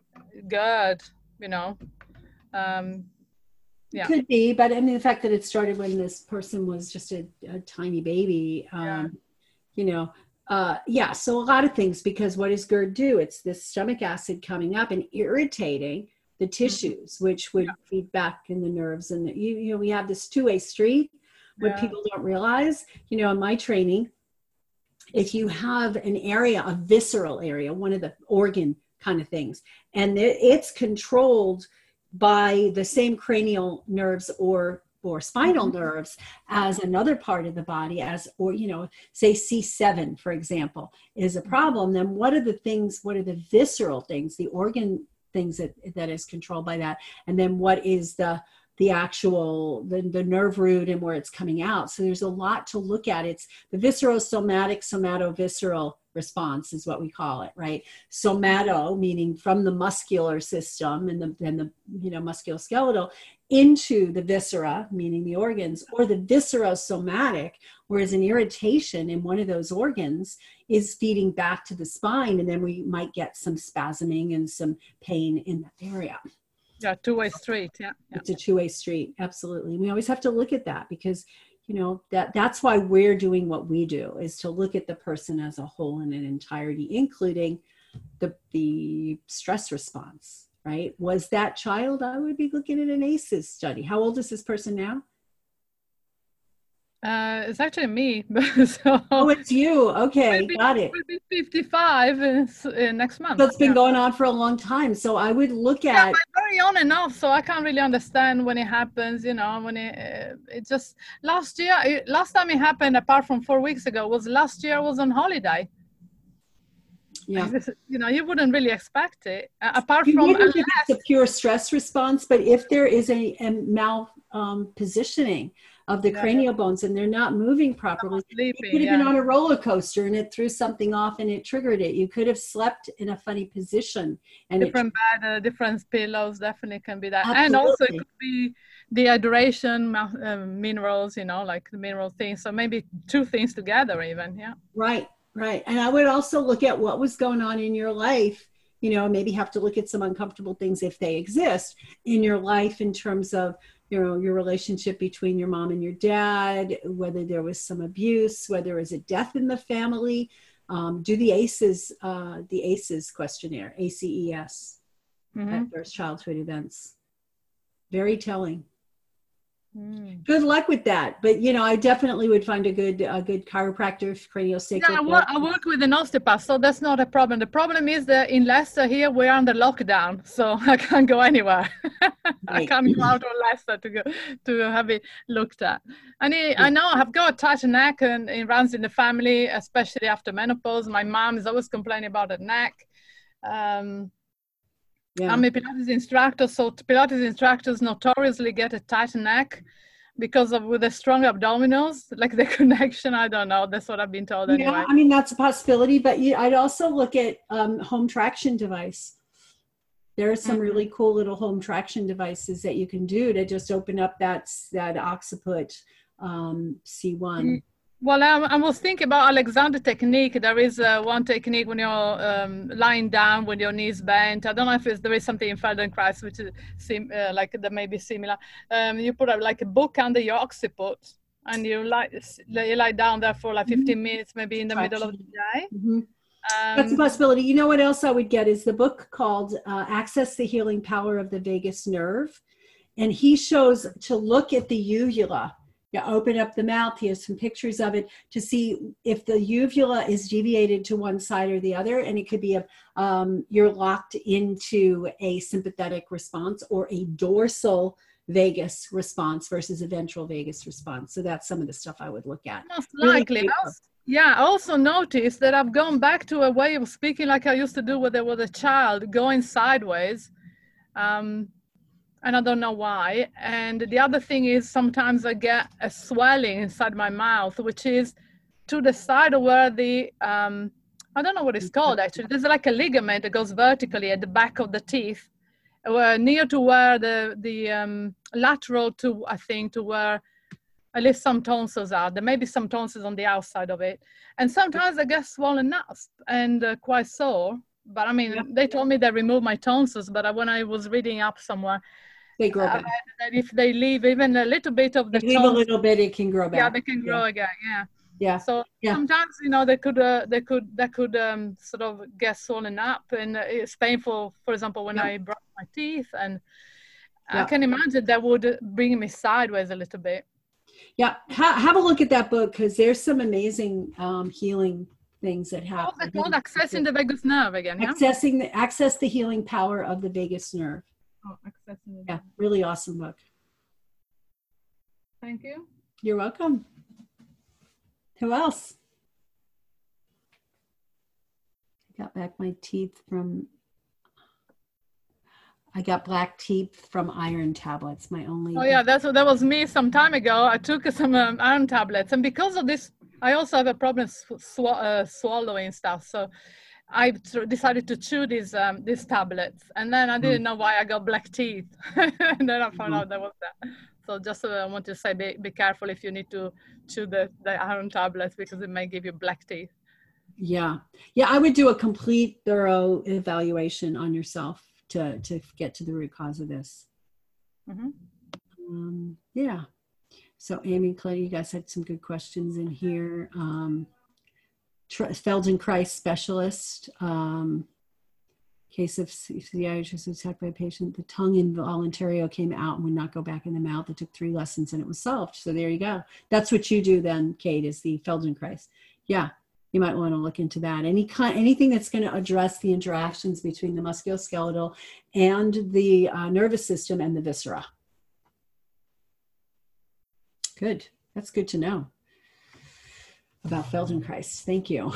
GERD. You know, um, yeah. Could be, but I mean, the fact that it started when this person was just a, a tiny baby, um, yeah. you know. Uh, yeah, so a lot of things, because what does GERD do? It's this stomach acid coming up and irritating the tissues, mm-hmm. which would yeah. feed back in the nerves. And, the, you, you know, we have this two-way street. What yeah. people don't realize, you know, in my training, if you have an area, a visceral area, one of the organ kind of things, and it's controlled by the same cranial nerves or or spinal mm-hmm. nerves as another part of the body, as, or, you know, say C seven, for example, is a problem, then what are the things, what are the visceral things, the organ things that, that is controlled by that? And then what is the, the actual, the, the nerve root and where it's coming out? So there's a lot to look at. It's the viscerosomatic, somatovisceral response is what we call it, right? Somato, meaning from the muscular system and the, and the, you know, musculoskeletal, into the viscera, meaning the organs, or the viscerosomatic, whereas an irritation in one of those organs is feeding back to the spine, and then we might get some spasming and some pain in that area. Yeah, two-way street, yeah. yeah. It's a two-way street, absolutely. We always have to look at that, because, you know, that that's why we're doing what we do, is to look at the person as a whole in an entirety, including the, the stress response. Right? Was that child, I would be looking at an A C Es study. How old is this person now? Uh, it's actually me. so oh, it's you. Okay, be, got it. We'll be fifty-five in, in next month. So it's been yeah. going on for a long time. So I would look at... Yeah, but very on and off, so I can't really understand when it happens, you know, when it, uh, it just... Last year, it, last time it happened, apart from four weeks ago, was last year I was on holiday. Yeah, you know, you wouldn't really expect it, uh, apart you from unless, it's a pure stress response. But if there is a, a mal um, positioning of the yeah. cranial bones and they're not moving properly, sleeping, you could have yeah. been on a roller coaster and it threw something off and it triggered it. You could have slept in a funny position and different it, bed, uh, different pillows definitely can be that. Absolutely. And also it could be dehydration, uh, minerals, you know, like the mineral things. So maybe two things together even, yeah. Right. Right. And I would also look at what was going on in your life, you know, maybe have to look at some uncomfortable things if they exist in your life in terms of, you know, your relationship between your mom and your dad, whether there was some abuse, whether there was a death in the family. Um, do the A C Es, uh, the A C Es questionnaire, A C E S, mm-hmm. adverse childhood events. Very telling. Mm. Good luck with that, but you know, I definitely would find a good, a good chiropractor, craniosacral. Yeah, I work, I work with an osteopath, so that's not a problem. The problem is that in Leicester here we're under lockdown, so I can't go anywhere. Right. I can't go out of Leicester to go to have it looked at. And it, I know I've got a tight neck, and it runs in the family, especially after menopause. My mom is always complaining about the neck. Um, Yeah. I'm a Pilates instructor, so Pilates instructors notoriously get a tight neck because of with the strong abdominals, like the connection. I don't know. That's what I've been told anyway. Yeah, I mean, that's a possibility, but you, I'd also look at um, home traction device. There are some mm-hmm. really cool little home traction devices that you can do to just open up that, that occiput um, C one. Mm-hmm. Well, I, I was thinking about Alexander technique. There is uh, one technique when you're um, lying down with your knees bent. I don't know if it's, there is something in Feldenkrais which is sim, uh, like that may be similar. Um, you put a, like a book under your occiput and you lie, you lie down there for like fifteen mm-hmm. minutes, maybe in the middle of the day. Mm-hmm. Um, That's a possibility. You know what else I would get is the book called uh, Access the Healing Power of the Vagus Nerve. And he shows to look at the uvula. You open up the mouth, he has some pictures of it to see if the uvula is deviated to one side or the other. And it could be a, um, you're locked into a sympathetic response or a dorsal vagus response versus a ventral vagus response. So that's some of the stuff I would look at. Most Really likely. great I also, yeah, I also noticed that I've gone back to a way of speaking like I used to do when I was a child, going sideways. Um, and I don't know why. And the other thing is sometimes I get a swelling inside my mouth, which is to the side of where the, um, I don't know what it's called actually. There's like a ligament that goes vertically at the back of the teeth, where near to where the, the um, lateral to, I think, to where at least some tonsils are. There may be some tonsils on the outside of it. And sometimes I get swollen up and uh, quite sore. But I mean, yep. They told me they removed my tonsils, but when I was reading up somewhere, they grow back. That if they leave even a little bit of the if leave tonsils, a little bit, it can grow back. Yeah, they can grow yeah. again. Yeah. Yeah. So yeah. sometimes, you know, they could, uh, they could, they could um, sort of get swollen up, and it's painful. For example, when yeah. I brush my teeth, and yeah. I can imagine that would bring me sideways a little bit. Yeah, ha- have a look at that book, because there's some amazing um, healing things that happen. What's it called? Accessing the vagus nerve again. Yeah? Accessing the access the healing power of the vagus nerve. Oh, accessing the yeah, really awesome book. Thank you. You're welcome. Who else? I got back my teeth from. I got black teeth from iron tablets. My only. Oh yeah, that's that was me some time ago. I took some um, iron tablets, and because of this, I also have a problem sw- uh, swallowing stuff. So I t- decided to chew these um, these tablets, and then I didn't know why I got black teeth, and then I found mm-hmm. out that was that. So just uh, I want to say, be, be careful if you need to chew the, the iron tablets, because it may give you black teeth. Yeah, yeah, I would do a complete, thorough evaluation on yourself to to get to the root cause of this. Mm-hmm. Um, yeah. So Amy, Clay, you guys had some good questions in here. Um, Feldenkrais specialist, um, case of podiatrist attacked by a patient. The tongue involuntario came out and would not go back in the mouth. It took three lessons and it was solved. So there you go. That's what you do then, Kate, is the Feldenkrais. Yeah, you might want to look into that. Any kind, anything that's going to address the interactions between the musculoskeletal and the uh, nervous system and the viscera. Good. That's good to know about Feldenkrais. Thank you.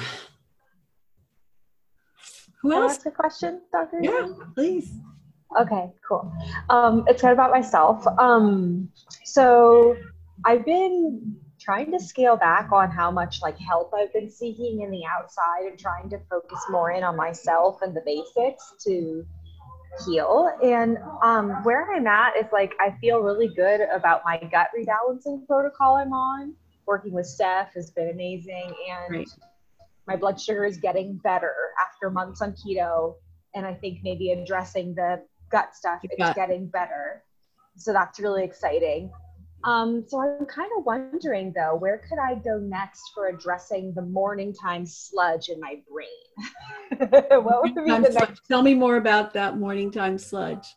Who Can else? I ask a question, Doctor Yeah, please. Okay, cool. Um, it's kind of about myself. Um, so I've been trying to scale back on how much like help I've been seeking in the outside, and trying to focus more in on myself and the basics to heal. And um, where I'm at is like, I feel really good about my gut rebalancing protocol I'm on. Working with Steph has been amazing. And Great. My blood sugar is getting better after months on keto. And I think maybe addressing the gut stuff, Your it's gut. getting better. So that's really exciting. Um, so I'm kind of wondering though, where could I go next for addressing the morning time sludge in my brain? What would be the next? Tell me more about that morning time sludge.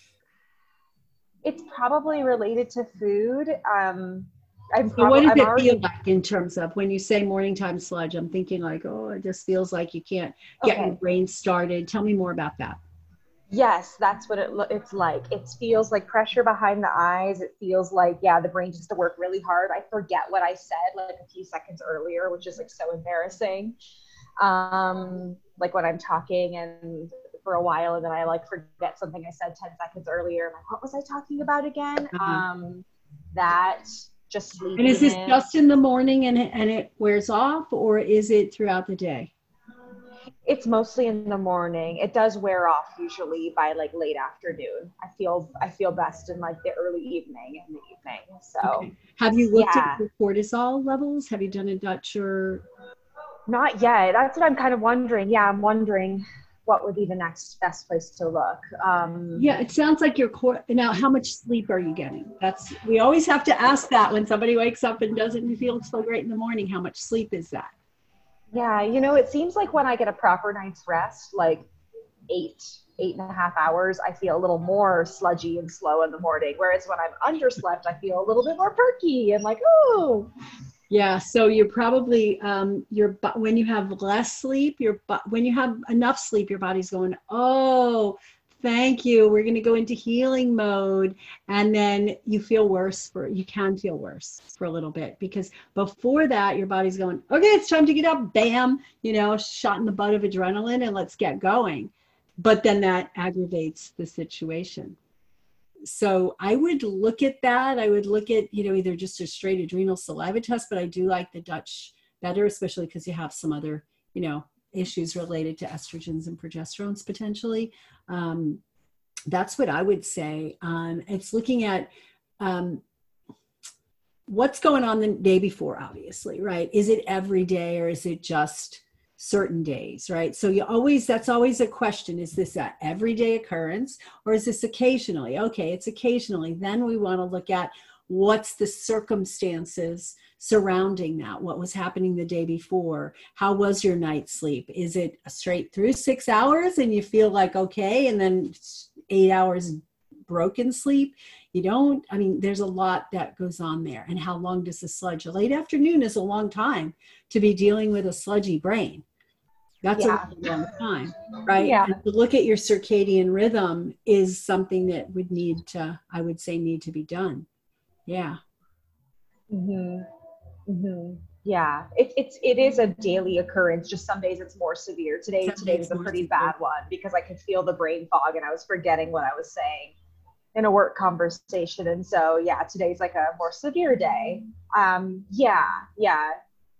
It's probably related to food. Um, I'm So prob- what does I'm it already, feel like in terms of when you say morning time sludge? I'm thinking like, oh, it just feels like you can't get Okay. your brain started. Tell me more about that. Yes, that's what it lo- it's like. It feels like pressure behind the eyes. It feels like, yeah, the brain just to work really hard. I forget what I said like a few seconds earlier, which is like so embarrassing. Um, like when I'm talking and for a while, and then I like forget something I said ten seconds earlier. I'm like, what was I talking about again? Uh-huh. Um, that just sleeping. And is this in. just in the morning and it, and it wears off, or is it throughout the day? It's mostly in the morning. It does wear off usually by like late afternoon. I feel I feel best in like the early evening in the evening. So Okay. Have you looked yeah. at your cortisol levels? Have you done a Dutch or? Not yet. That's what I'm kind of wondering. Yeah, I'm wondering what would be the next best place to look. Um, Yeah, it sounds like your core. Now, how much sleep are you getting? That's, we always have to ask that when somebody wakes up and doesn't feel so great in the morning. How much sleep is that? Yeah, you know, it seems like when I get a proper night's rest, like eight, eight and a half hours, I feel a little more sludgy and slow in the morning. Whereas when I'm underslept, I feel a little bit more perky and like, oh. Yeah, so you're probably, um, your when you have less sleep, your when you have enough sleep, your body's going, oh, Thank you. We're going to go into healing mode, and then you feel worse for, you can feel worse for a little bit, because before that, your body's going, okay, it's time to get up, bam, you know, shot in the butt of adrenaline, and let's get going. But then that aggravates the situation. So I would look at that. I would look at, you know, either just a straight adrenal saliva test, but I do like the Dutch better, especially because you have some other, you know, issues related to estrogens and progesterones potentially. Um, that's what I would say. Um, it's looking at um, what's going on the day before, obviously, right? Is it every day, or is it just certain days, right? So you always, that's always a question. Is this an everyday occurrence, or is this occasionally? Okay, it's occasionally. Then we want to look at what's the circumstances surrounding that. What was happening the day before? How was your night's sleep? Is it straight through six hours and you feel like, okay, and then eight hours broken sleep? You don't, I mean, there's a lot that goes on there. And how long does the sludge? A late afternoon is a long time to be dealing with a sludgy brain. That's yeah. a really long time, right? Yeah. And to look at your circadian rhythm is something that would need to, I would say, need to be done. Yeah. Mm-hmm. Mm-hmm. Yeah, it, it's it is a daily occurrence. Just some days it's more severe. Today Some today days was a more pretty severe. bad one because I could feel the brain fog and I was forgetting what I was saying in a work conversation. And so yeah, today's like a more severe day. Um, yeah, yeah.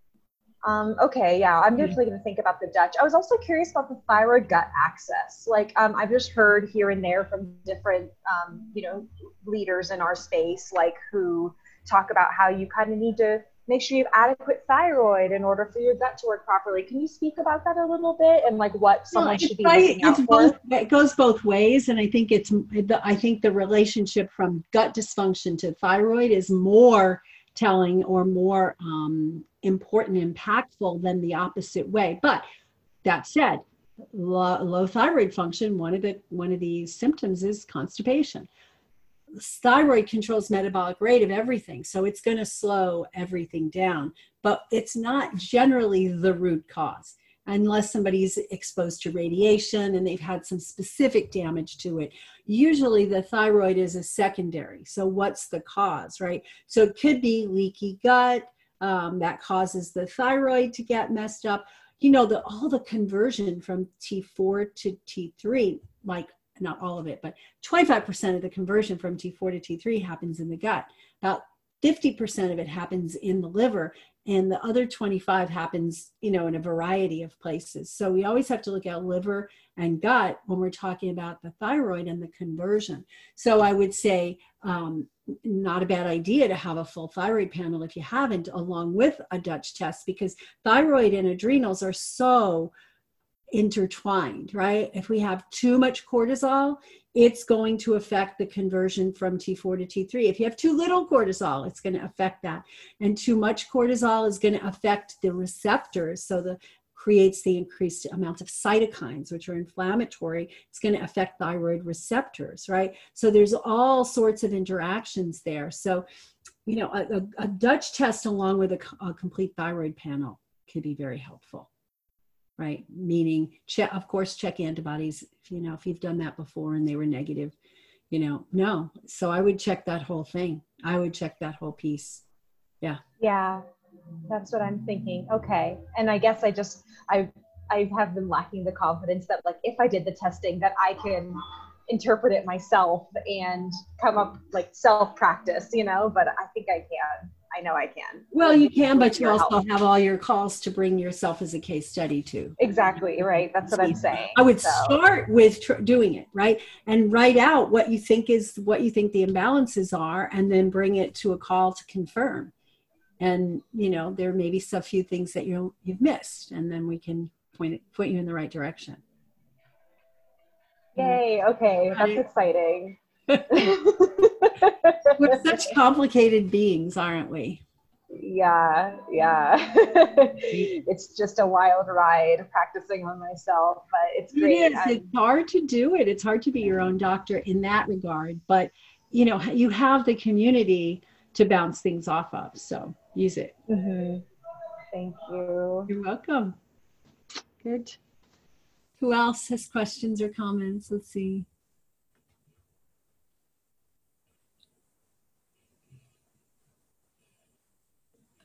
Um, okay, yeah, I'm definitely going to think about the Dutch. I was also curious about the thyroid gut axis. Like, um, I've just heard here and there from different, um, you know, leaders in our space, like who talk about how you kind of need to make sure you have adequate thyroid in order for your gut to work properly. Can you speak about that a little bit and like what someone well, should be right, looking out it's for? both, it goes both ways. And I think it's, I think the relationship from gut dysfunction to thyroid is more telling or more um, important, impactful than the opposite way. But that said, low, low thyroid function, one of the one of the symptoms is constipation. Thyroid controls metabolic rate of everything, so it's going to slow everything down, but it's not generally the root cause unless somebody's exposed to radiation and they've had some specific damage to it. Usually the thyroid is a secondary. So what's the cause, right? So it could be leaky gut um, that causes the thyroid to get messed up. You know, the, all the conversion from T four to T three, like not all of it, but twenty-five percent of the conversion from T four to T three happens in the gut. About fifty percent of it happens in the liver, and the other twenty-five happens, you know, in a variety of places. So we always have to look at liver and gut when we're talking about the thyroid and the conversion. So I would say um, not a bad idea to have a full thyroid panel if you haven't, along with a Dutch test, because thyroid and adrenals are so intertwined, right? If we have too much cortisol, it's going to affect the conversion from T four to T three. If you have too little cortisol, it's going to affect that. And too much cortisol is going to affect the receptors. So the creates the increased amount of cytokines, which are inflammatory. It's going to affect thyroid receptors, right? So there's all sorts of interactions there. So, you know, a, a, a Dutch test along with a, a complete thyroid panel could be very helpful. Right? Meaning, check, of course, check antibodies, if, you know, if you've done that before and they were negative, you know, no. So I would check that whole thing. I would check that whole piece. Yeah. Yeah, that's what I'm thinking. Okay. And I guess I just, I, I have been lacking the confidence that like, if I did the testing that I can interpret it myself and come up like self-practice, you know, but I think I can. I know I can. Well, you can, but you Your also help. have all your calls to bring yourself as a case study too. Exactly, right. That's what I'm saying. I would So, start with tr- doing it, right? And write out what you think is what you think the imbalances are, and then bring it to a call to confirm. And, you know, there may be a few things that you you've missed, and then we can point it, point you in the right direction. yay, okay, that's Right. exciting. We're such complicated beings, aren't we? Yeah, yeah. It's just a wild ride practicing on myself, but it's It great. is. I'm- It's hard to do it. It's hard to be your own doctor in that regard. But, you know, you have the community to bounce things off of. So use it. Mhm. Thank you. You're welcome. Good. Who else has questions or comments? Let's see.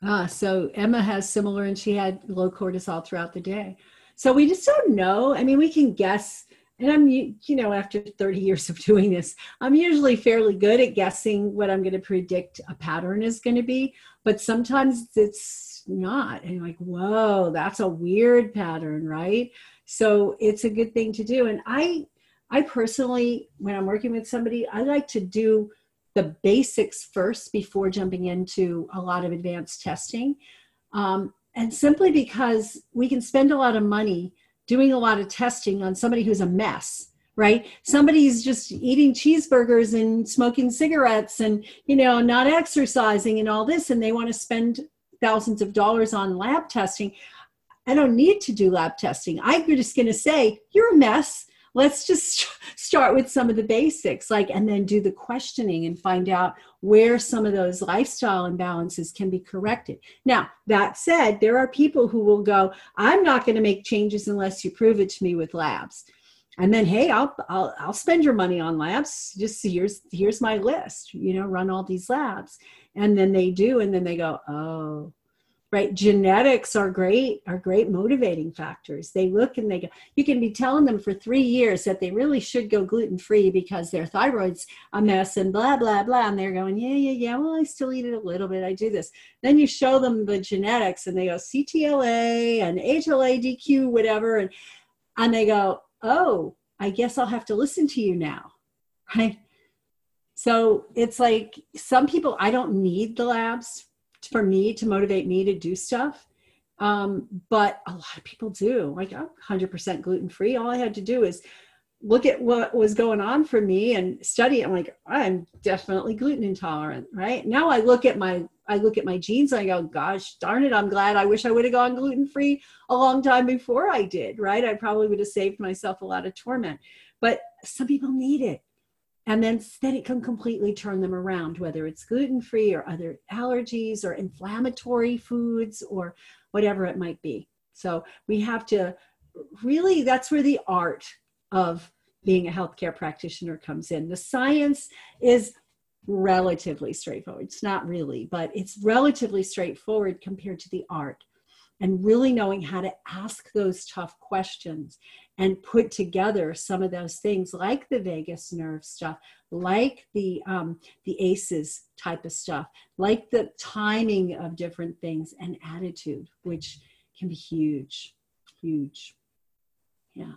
Ah, so Emma has similar, and she had low cortisol throughout the day. So we just don't know. I mean, we can guess, and I'm, you know, after thirty years of doing this, I'm usually fairly good at guessing what I'm going to predict a pattern is going to be, but sometimes it's not. And you're like, whoa, that's a weird pattern, right? So it's a good thing to do. And I, I personally, when I'm working with somebody, I like to do the basics first before jumping into a lot of advanced testing. Um, and simply because we can spend a lot of money doing a lot of testing on somebody who's a mess, right? Somebody's just eating cheeseburgers and smoking cigarettes and, you know, not exercising and all this, and they want to spend thousands of dollars on lab testing. I don't need to do lab testing. I'm just going to say, you're a mess. Let's just start with some of the basics, like, and then do the questioning and find out where some of those lifestyle imbalances can be corrected. Now, that said, there are people who will go, I'm not going to make changes unless you prove it to me with labs. And then, hey, I'll, I'll, I'll spend your money on labs. Just here's, here's my list, you know, run all these labs. And then they do, and then they go, oh, right. Genetics are great, are great motivating factors. They look and they go, you can be telling them for three years that they really should go gluten-free because their thyroid's a mess and blah, blah, blah. And they're going, yeah, yeah, yeah, well, I still eat it a little bit. I do this. Then you show them the genetics and they go C T L A and H L A D Q, whatever. And, and they go, oh, I guess I'll have to listen to you now, right? So it's like some people, I don't need the labs for me to motivate me to do stuff. Um, but a lot of people do. Like, I'm one hundred percent gluten-free. All I had to do is look at what was going on for me and study it. I'm like, I'm definitely gluten intolerant, right? Now I look at my, I look at my genes and I go, gosh, darn it. I'm glad. I wish I would have gone gluten-free a long time before I did, right? I probably would have saved myself a lot of torment, but some people need it. And then, then it can completely turn them around, whether it's gluten-free or other allergies or inflammatory foods or whatever it might be. So we have to really, that's where the art of being a healthcare practitioner comes in. The science is relatively straightforward. It's not really, but it's relatively straightforward compared to the art. And really knowing how to ask those tough questions and put together some of those things like the vagus nerve stuff, like the, um, the A C Es type of stuff, like the timing of different things and attitude, which can be huge, huge. Yeah,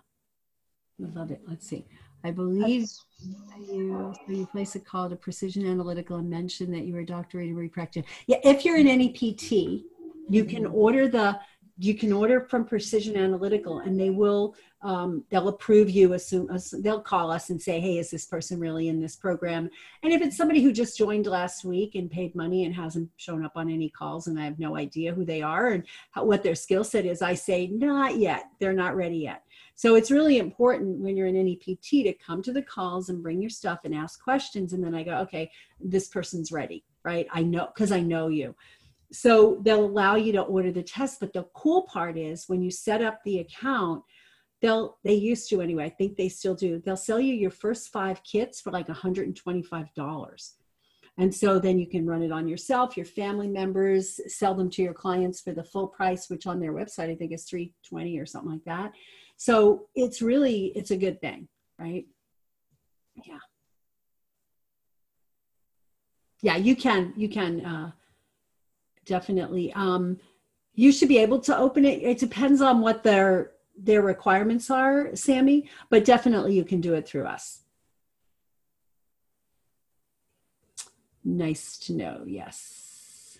I love it. Let's see. I believe you, so you place a call to Precision Analytical and mention that you are a doctorate in repractitioner. Yeah, if you're in any P T, you can order the, you can order from Precision Analytical and they will, um, they'll approve you as soon as they'll call us and say, hey, is this person really in this program? And if it's somebody who just joined last week and paid money and hasn't shown up on any calls and I have no idea who they are and how, what their skill set is, I say, not yet. They're not ready yet. So it's really important when you're in any P T to come to the calls and bring your stuff and ask questions. And then I go, okay, this person's ready, right? I know, because I know you. So they'll allow you to order the test, but the cool part is when you set up the account, they'll, they used to anyway, I think they still do, they'll sell you your first five kits for like one hundred twenty-five dollars. And so then you can run it on yourself, your family members, sell them to your clients for the full price, which on their website, I think is three hundred twenty dollars or something like that. So it's really, it's a good thing, right? Yeah. Yeah, you can, you can, uh, definitely. Um, you should be able to open it. It depends on what their their requirements are, Sammy, but definitely you can do it through us. Nice to know. Yes.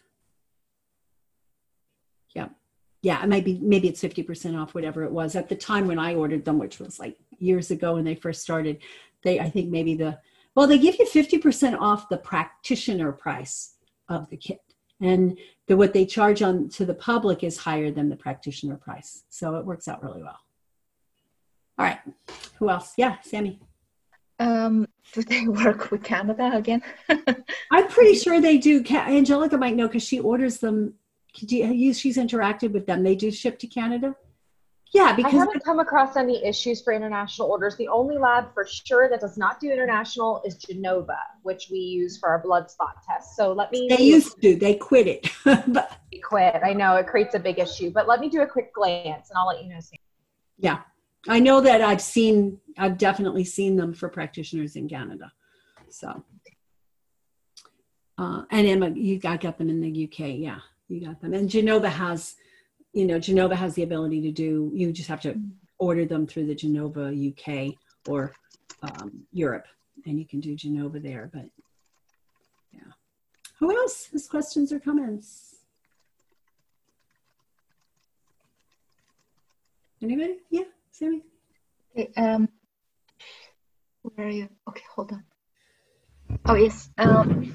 Yeah. Yeah. It might be, maybe it's fifty percent off, whatever it was at the time when I ordered them, which was like years ago when they first started. They, I think maybe the, well, they give you fifty percent off the practitioner price of the kit. And the, what they charge on to the public is higher than the practitioner price. So it works out really well. All right. Who else? Yeah, Sammy. Um, do they work with Canada again? I'm pretty sure they do. Angelica might know because she orders them. Do you, she's interacted with them. They do ship to Canada. Yeah, because I haven't come across any issues for international orders. The only lab for sure that does not do international is Genova, which we use for our blood spot test. So let me. They used to. They quit it. But they quit. I know it creates a big issue, but let me do a quick glance and I'll let you know soon. Yeah, I know that I've seen, I've definitely seen them for practitioners in Canada. So, uh, and Emma, you got, got them in the U K. Yeah, you got them. And Genova has, you know, Genova has the ability to do, you just have to order them through the Genova U K or um, Europe, and you can do Genova there. But yeah. Who else has questions or comments? Anybody? Yeah, Sammy? Okay, um, where are you? Okay, hold on. Oh, yes. Um,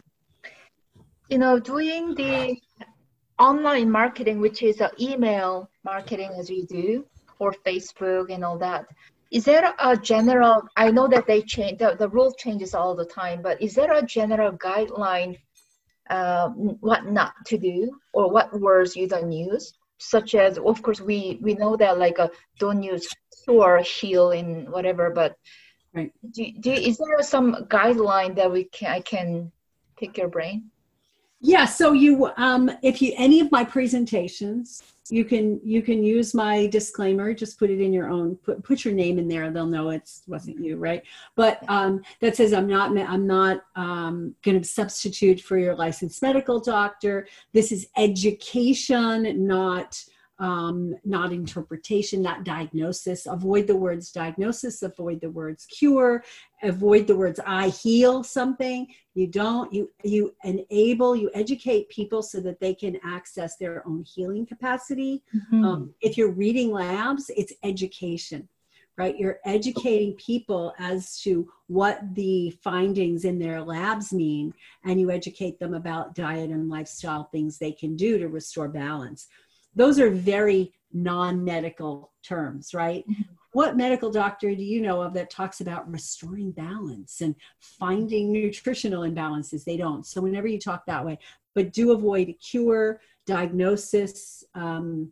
you know, doing the online marketing, which is uh, email marketing as we do, or Facebook and all that, is there a general, I know that they change, the, the rule changes all the time, but is there a general guideline uh, what not to do or what words you don't use? Such as, of course, we, we know that like a, don't use store, heal, and whatever, but right. do, do, is there some guideline that we can, I can pick your brain? Yeah, so you, um, if you, any of my presentations, you can, you can use my disclaimer, just put it in your own, put, put your name in there. They'll know it wasn't you, right? But um, that says, I'm not, I'm not um, going to substitute for your licensed medical doctor. This is education, not, um, not interpretation, not diagnosis. Avoid the words diagnosis, avoid the words cure, avoid the words I heal something. You don't, you, you enable, you educate people so that they can access their own healing capacity. Mm-hmm. Um, if you're reading labs, it's education, right? You're educating people as to what the findings in their labs mean, and you educate them about diet and lifestyle things they can do to restore balance. Those are very non-medical terms, right? Mm-hmm. What medical doctor do you know of that talks about restoring balance and finding nutritional imbalances? They don't. So whenever you talk that way, but do avoid cure, diagnosis, um,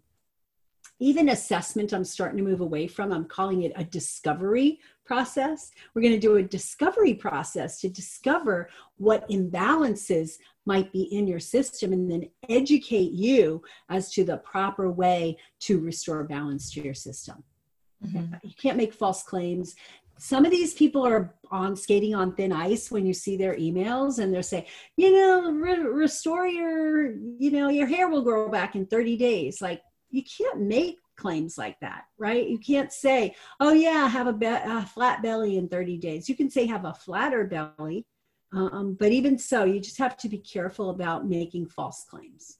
even assessment, I'm starting to move away from. I'm calling it a discovery process. We're going to do a discovery process to discover what imbalances might be in your system and then educate you as to the proper way to restore balance to your system. Mm-hmm. You can't make false claims. Some of these people are on skating on thin ice when you see their emails and they're saying, you know, re- restore your, you know, your hair will grow back in thirty days. Like, you can't make claims like that, right? You can't say, oh yeah, have a, be- a flat belly in thirty days. You can say have a flatter belly. Um, but even so, you just have to be careful about making false claims.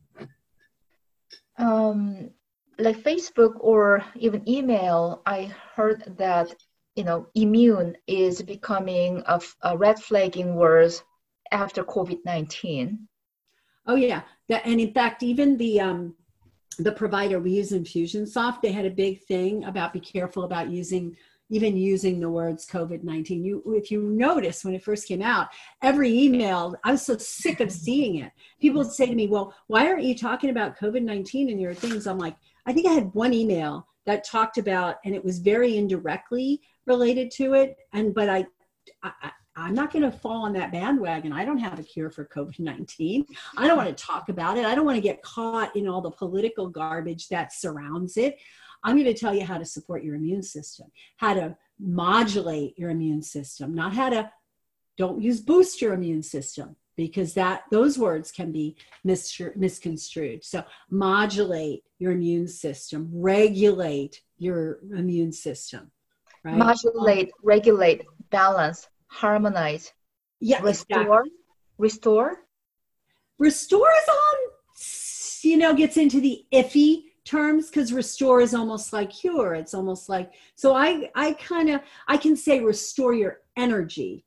Um, like Facebook or even email, I heard that, you know, immune is becoming a, a red flagging word after COVID nineteen. Oh yeah, that, and in fact, even the um, the provider we use, Infusionsoft, they had a big thing about be careful about using, even using the words COVID nineteen. You, if you notice when it first came out, every email, I was so sick of seeing it. People would say to me, well, why aren't you talking about COVID nineteen in your things? I'm like, I think I had one email that talked about, and it was very indirectly related to it. And, but I, I I'm not going to fall on that bandwagon. I don't have a cure for COVID nineteen. I don't want to talk about it. I don't want to get caught in all the political garbage that surrounds it. I'm going to tell you how to support your immune system, how to modulate your immune system, not how to, don't use boost your immune system, because that those words can be mis- misconstrued. So modulate your immune system, regulate your immune system, right? Modulate, um, regulate, balance, harmonize, yeah, restore, exactly. restore. Restore is on, you know, gets into the iffy terms, because restore is almost like cure. It's almost like, so I, I kind of, I can say restore your energy,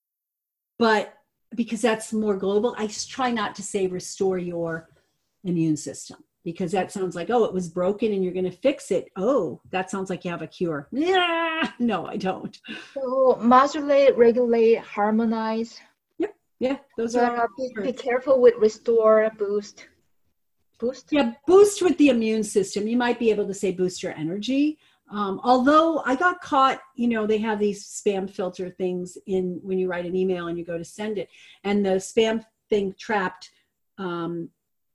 but because that's more global, I try not to say restore your immune system, because that sounds like, oh, it was broken and you're going to fix it. Oh, that sounds like you have a cure. Yeah, no, I don't. So modulate, regulate, harmonize. Yep. Yeah. Those yeah, are. Be, be careful with restore, boost. Boost? Yeah, boost with the immune system. You might be able to say boost your energy. Um, although I got caught, you know, they have these spam filter things in when you write an email and you go to send it, and the spam thing trapped um,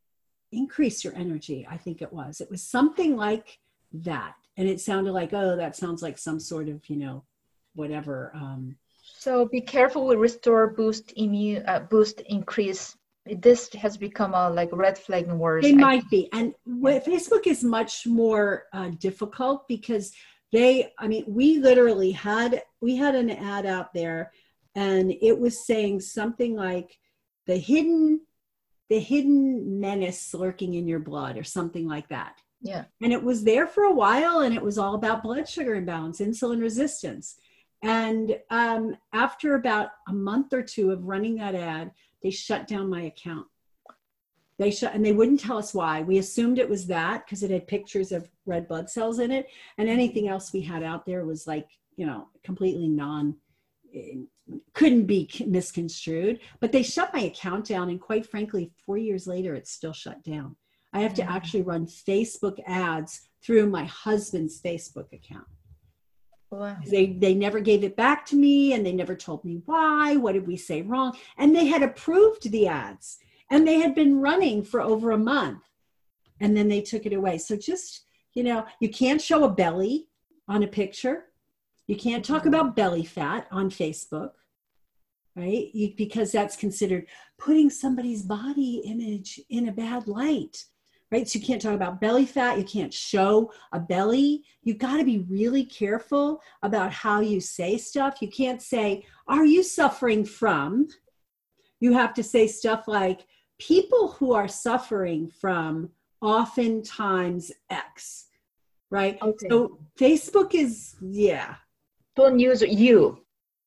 increase your energy. I think it was. It was something like that. And it sounded like, oh, that sounds like some sort of, you know, whatever. Um, so be careful with restore, boost, immune, uh, boost, increase. This has become a like red flag words. They might be. And yeah. Facebook is much more uh, difficult because they, I mean, we literally had, we had an ad out there and it was saying something like the hidden, the hidden menace lurking in your blood or something like that. Yeah. And it was there for a while and it was all about blood sugar imbalance, insulin resistance. And um, after about a month or two of running that ad, they shut down my account. They shut, and they wouldn't tell us why. We assumed it was that because it had pictures of red blood cells in it, and anything else we had out there was like, you know, completely non, couldn't be misconstrued. But they shut my account down, and quite frankly, four years later, it's still shut down. I have to actually run Facebook ads through my husband's Facebook account. Wow. They they never gave it back to me, and they never told me why. What did we say wrong? And they had approved the ads, and they had been running for over a month, and then they took it away. So just, you know, you can't show a belly on a picture. You can't talk about belly fat on Facebook, right? You, because that's considered putting somebody's body image in a bad light. Right? So you can't talk about belly fat. You can't show a belly. You've got to be really careful about how you say stuff. You can't say, are you suffering from? You have to say stuff like, people who are suffering from oftentimes X, right? Okay. So Facebook is, yeah. Don't use you.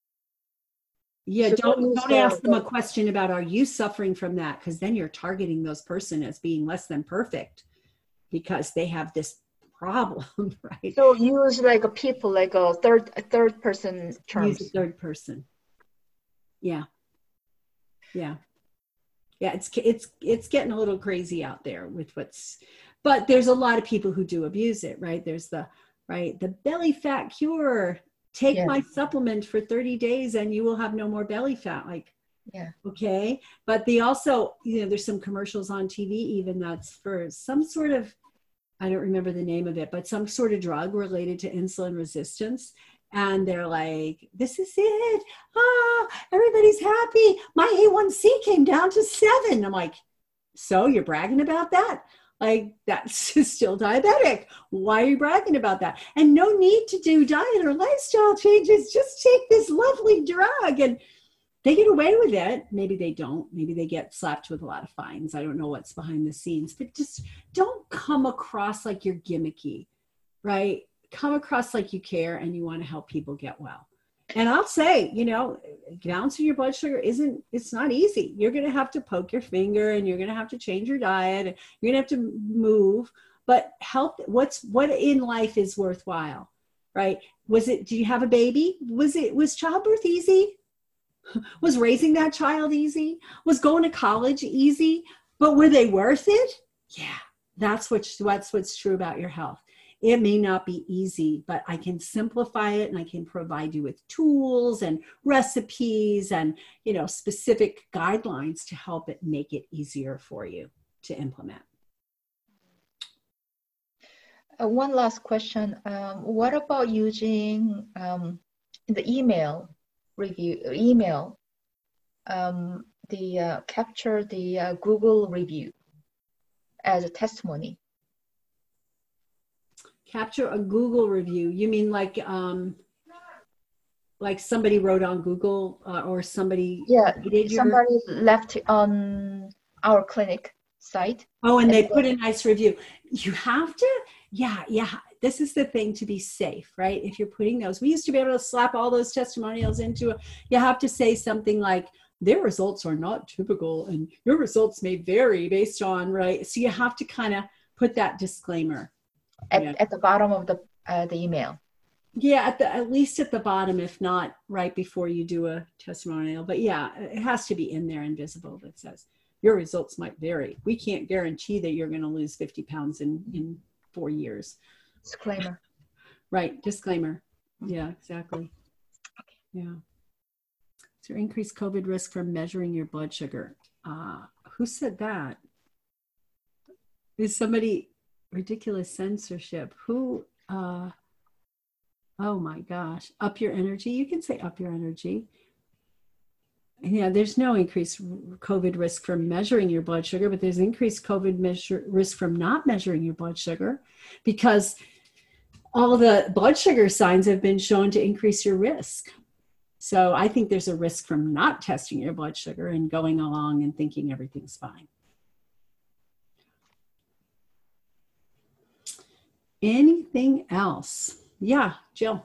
Yeah, So don't don't don't use ask the- them a question about, are you suffering from that? Because then you're targeting those person as being less than perfect because they have this problem, right? So use like a people, like a third, a third person terms. Use a third person. Yeah, yeah, yeah. It's it's it's getting a little crazy out there with what's, but there's a lot of people who do abuse it, right? There's the right the belly fat cure. Take Yeah. my supplement for thirty days and you will have no more belly fat. Like, Yeah. okay. But they also, you know, there's some commercials on T V even that's for some sort of, I don't remember the name of it, but some sort of drug related to insulin resistance. And they're like, this is it. Ah, everybody's happy. My A one C came down to seven. I'm like, so you're bragging about that? Like, that's still diabetic. Why are you bragging about that? And no need to do diet or lifestyle changes. Just take this lovely drug. And they get away with it. Maybe they don't. Maybe they get slapped with a lot of fines. I don't know what's behind the scenes. But just don't come across like you're gimmicky, right? Come across like you care and you want to help people get well. And I'll say, you know, balancing your blood sugar isn't, it's not easy. You're going to have to poke your finger and you're going to have to change your diet. And you're going to have to move, but help. What's, what in life is worthwhile, right? Was it, did you have a baby? Was it, was childbirth easy? Was raising that child easy? Was going to college easy? But were they worth it? Yeah, that's what's, that's what's true about your health. It may not be easy, but I can simplify it and I can provide you with tools and recipes and, you know, specific guidelines to help it make it easier for you to implement. Uh, one last question. Um, what about using um, the email review, email, um, the uh, capture the uh, Google review as a testimony? Capture a Google review. You mean like, um, like somebody wrote on Google uh, or somebody Yeah, did your... somebody left on our clinic site. Oh, and, and they then- put a nice review. You have to, yeah, yeah. This is the thing to be safe, right? If you're putting those, we used to be able to slap all those testimonials into it. You have to say something like, their results are not typical and your results may vary based on, right? So you have to kind of put that disclaimer. At, Yeah. at the bottom of the uh, the email. Yeah, at the at least at the bottom, if not right before you do a testimonial. But yeah, it has to be in there and visible that says your results might vary. We can't guarantee that you're going to lose fifty pounds in, in four years. Disclaimer. Right, disclaimer. Yeah, exactly. Yeah. Is there increased COVID risk from measuring your blood sugar? Uh, who said that? Is somebody ridiculous censorship? Who? Uh, oh my gosh! Up your energy. You can say up your energy. Yeah, there's no increased COVID risk from measuring your blood sugar, but there's increased COVID measure, risk from not measuring your blood sugar, because all the blood sugar signs have been shown to increase your risk. So I think there's a risk from not testing your blood sugar and going along and thinking everything's fine. Anything else? Yeah, Jill.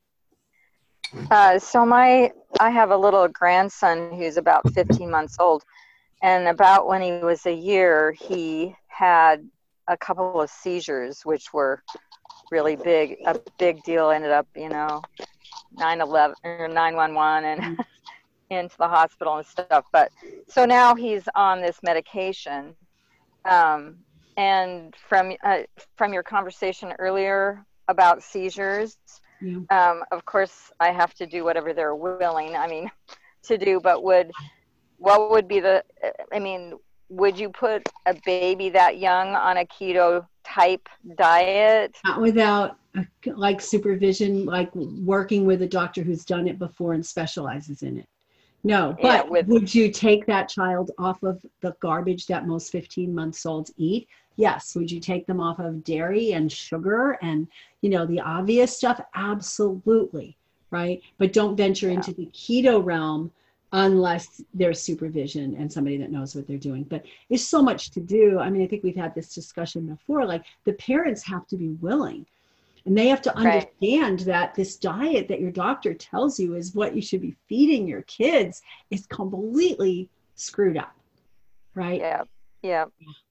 Uh, so my, I have a little grandson who's about fifteen months old, and about when he was a year, he had a couple of seizures, which were really big, a big deal. Ended up, you know, nine eleven or nine one one and into the hospital and stuff. But so now he's on this medication. Um, and from, uh, from your conversation earlier about seizures, yeah. um, of course I have to do whatever they're willing, I mean, to do, but would, what would be the, I mean, would you put a baby that young on a keto type diet? Not without like supervision, like working with a doctor who's done it before and specializes in it. No, but yeah, with, would you take that child off of the garbage that most fifteen month olds eat? Yes. Would you take them off of dairy and sugar and, you know, the obvious stuff? Absolutely. Right. But don't venture yeah. into the keto realm unless there's supervision and somebody that knows what they're doing. But there's so much to do. I mean, I think we've had this discussion before, like the parents have to be willing. And they have to understand right. that this diet that your doctor tells you is what you should be feeding your kids is completely screwed up, right? Yeah, yeah,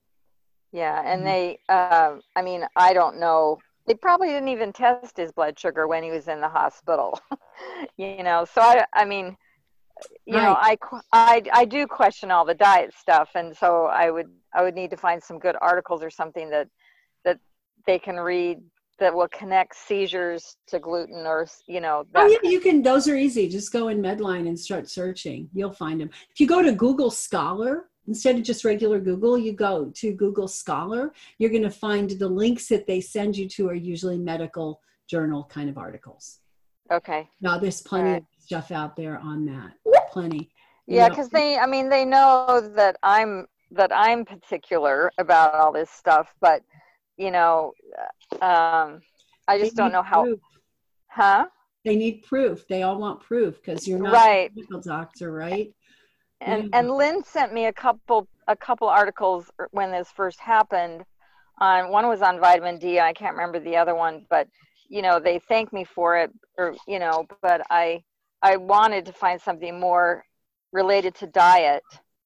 yeah. And mm-hmm. they, uh, I mean, I don't know. They probably didn't even test his blood sugar when he was in the hospital, you know. So I, I mean, you right. know, I, I, I do question all the diet stuff, and so I would, I would need to find some good articles or something that, that they can read that will connect seizures to gluten, or, you know. That. Oh yeah, you can, those are easy. Just go in Medline and start searching. You'll find them. If you go to Google Scholar, instead of just regular Google, you go to Google Scholar, you're gonna find the links that they send you to are usually medical journal kind of articles. Okay. Now there's plenty right. of stuff out there on that, plenty. You yeah, because they, I mean, they know that I'm, that I'm particular about all this stuff, but you know, um, I just don't know how, proof. huh? They need proof. They all want proof because you're not right. a medical doctor, right? And yeah. and Lynn sent me a couple a couple articles when this first happened. On one was on vitamin D. I can't remember the other one, but you know, they thanked me for it, or you know, but I I wanted to find something more related to diet,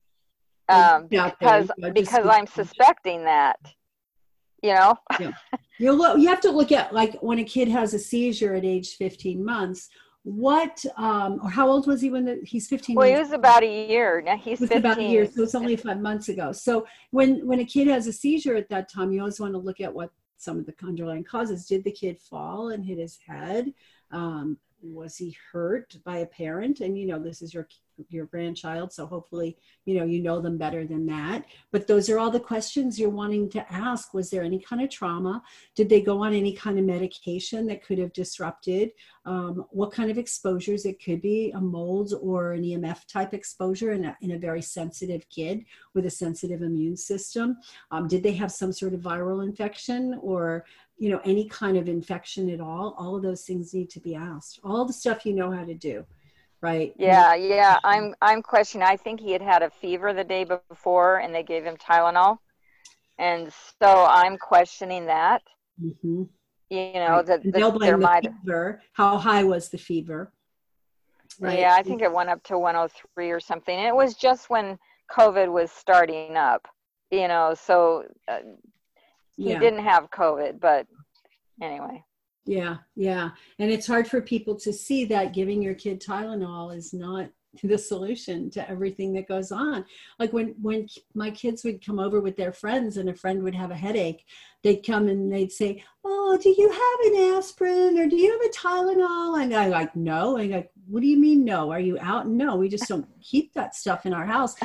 um, because because I'm suspecting that. You know, yeah. you look, you have to look at, like, when a kid has a seizure at age fifteen months, what, um, or how old was he when the, he's fifteen Well, months he was about a year. Now he's fifteen. About a year, so it's only five months ago. So when, when a kid has a seizure at that time, you always want to look at what some of the underlying causes. Did the kid fall and hit his head? Um, was he hurt by a parent? And, you know, this is your your grandchild, so hopefully, you know, you know them better than that. But those are all the questions you're wanting to ask. Was there any kind of trauma? Did they go on any kind of medication that could have disrupted? Um, what kind of exposures? It could be a mold or an E M F type exposure in a, in a very sensitive kid with a sensitive immune system. Um, did they have some sort of viral infection, or you know, any kind of infection at all? All of those things need to be asked. All the stuff you know how to do. Right. Yeah, yeah. I'm I'm questioning. I think he had had a fever the day before, and they gave him Tylenol, and so I'm questioning that. Mm-hmm. You know, right. that, that they'll blame there the might. Fever. How high was the fever? Right. Yeah, I think it went up to one oh three or something. And it was just when COVID was starting up. You know, so uh, he yeah. didn't have COVID, but anyway. Yeah, yeah. And it's hard for people to see that giving your kid Tylenol is not the solution to everything that goes on. Like when, when my kids would come over with their friends and a friend would have a headache, they'd come and they'd say, oh, do you have an aspirin or do you have a Tylenol? And I'm like, no. And I'm like, what do you mean no? Are you out? No, we just don't keep that stuff in our house.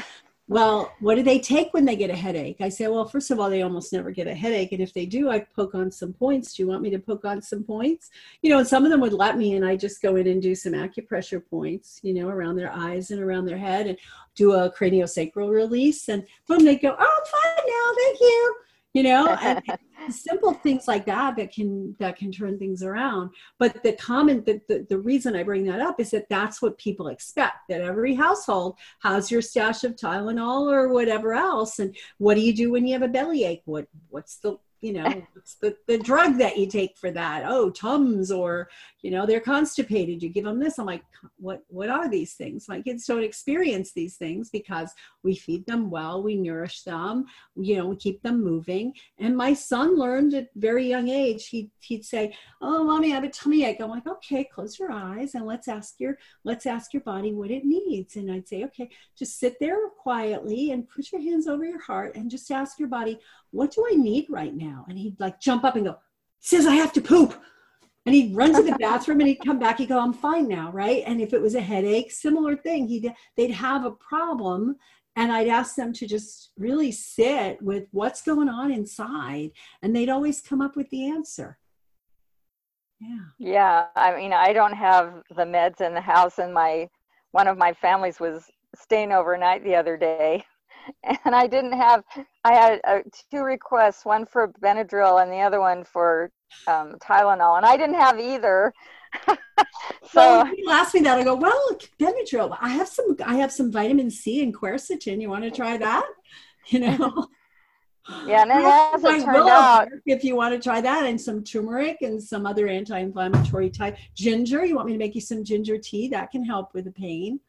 Well, what do they take when they get a headache? I say, well, first of all, they almost never get a headache. And if they do, I poke on some points. Do you want me to poke on some points? You know, and some of them would let me, and I just go in and do some acupressure points, you know, around their eyes and around their head, and do a craniosacral release. And boom, they go, oh, I'm fine now. Thank you. You know, and, and simple things like that that can that can turn things around. But the common the, the the reason I bring that up is that that's what people expect, that every household has your stash of Tylenol or whatever else. And what do you do when you have a bellyache? What what's the you know what's the, the drug that you take for that? Oh, Tums, or you know, they're constipated, you give them this. I'm like, what what are these things? My kids don't experience these things because we feed them well, we nourish them, you know, we keep them moving. And my son learned at a very young age, he'd, he'd say, oh, mommy, I have a tummy ache. I'm like, okay, close your eyes and let's ask your let's ask your body what it needs. And I'd say, okay, just sit there quietly and put your hands over your heart and just ask your body, what do I need right now? And he'd like jump up and go, says I have to poop. And he'd run to the bathroom and he'd come back, he'd go, I'm fine now, right? And if it was a headache, similar thing, he'd, they'd have a problem, and I'd ask them to just really sit with what's going on inside, and they'd always come up with the answer. Yeah. Yeah, I mean, I don't have the meds in the house, and my one of my families was staying overnight the other day, and I didn't have, I had uh, two requests, one for Benadryl and the other one for um, Tylenol, and I didn't have either. So well, people ask me that, I go, well, Benadryl, I have some, I have some vitamin C and quercetin. You want to try that? You know? Yeah, and then as it turned willow out, bark, if you want to try that, and some turmeric and some other anti-inflammatory type. Ginger, you want me to make you some ginger tea? That can help with the pain.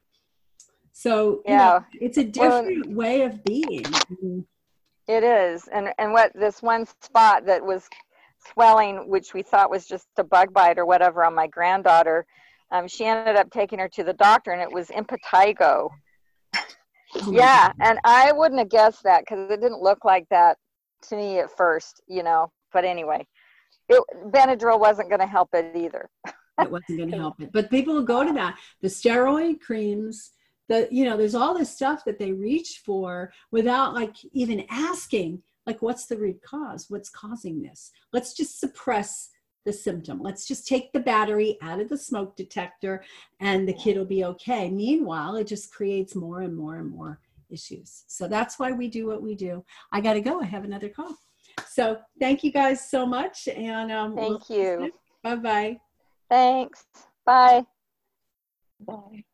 So yeah, you know, it's a different well, way of being. It is. And, and what this one spot that was swelling, which we thought was just a bug bite or whatever on my granddaughter, um, she ended up taking her to the doctor, and it was impetigo. Oh yeah, God. And I wouldn't have guessed that because it didn't look like that to me at first, you know. But anyway, it, Benadryl wasn't going to help it either. It wasn't going to help it. But people will go to that. The steroid creams, the, you know, there's all this stuff that they reach for without like even asking, like, what's the root cause? What's causing this? Let's just suppress the symptom. Let's just take the battery out of the smoke detector and the kid will be okay. Meanwhile, it just creates more and more and more issues. So that's why we do what we do. I got to go. I have another call. So thank you guys so much. And um, thank we'll you. Bye-bye. Thanks. Bye. Bye.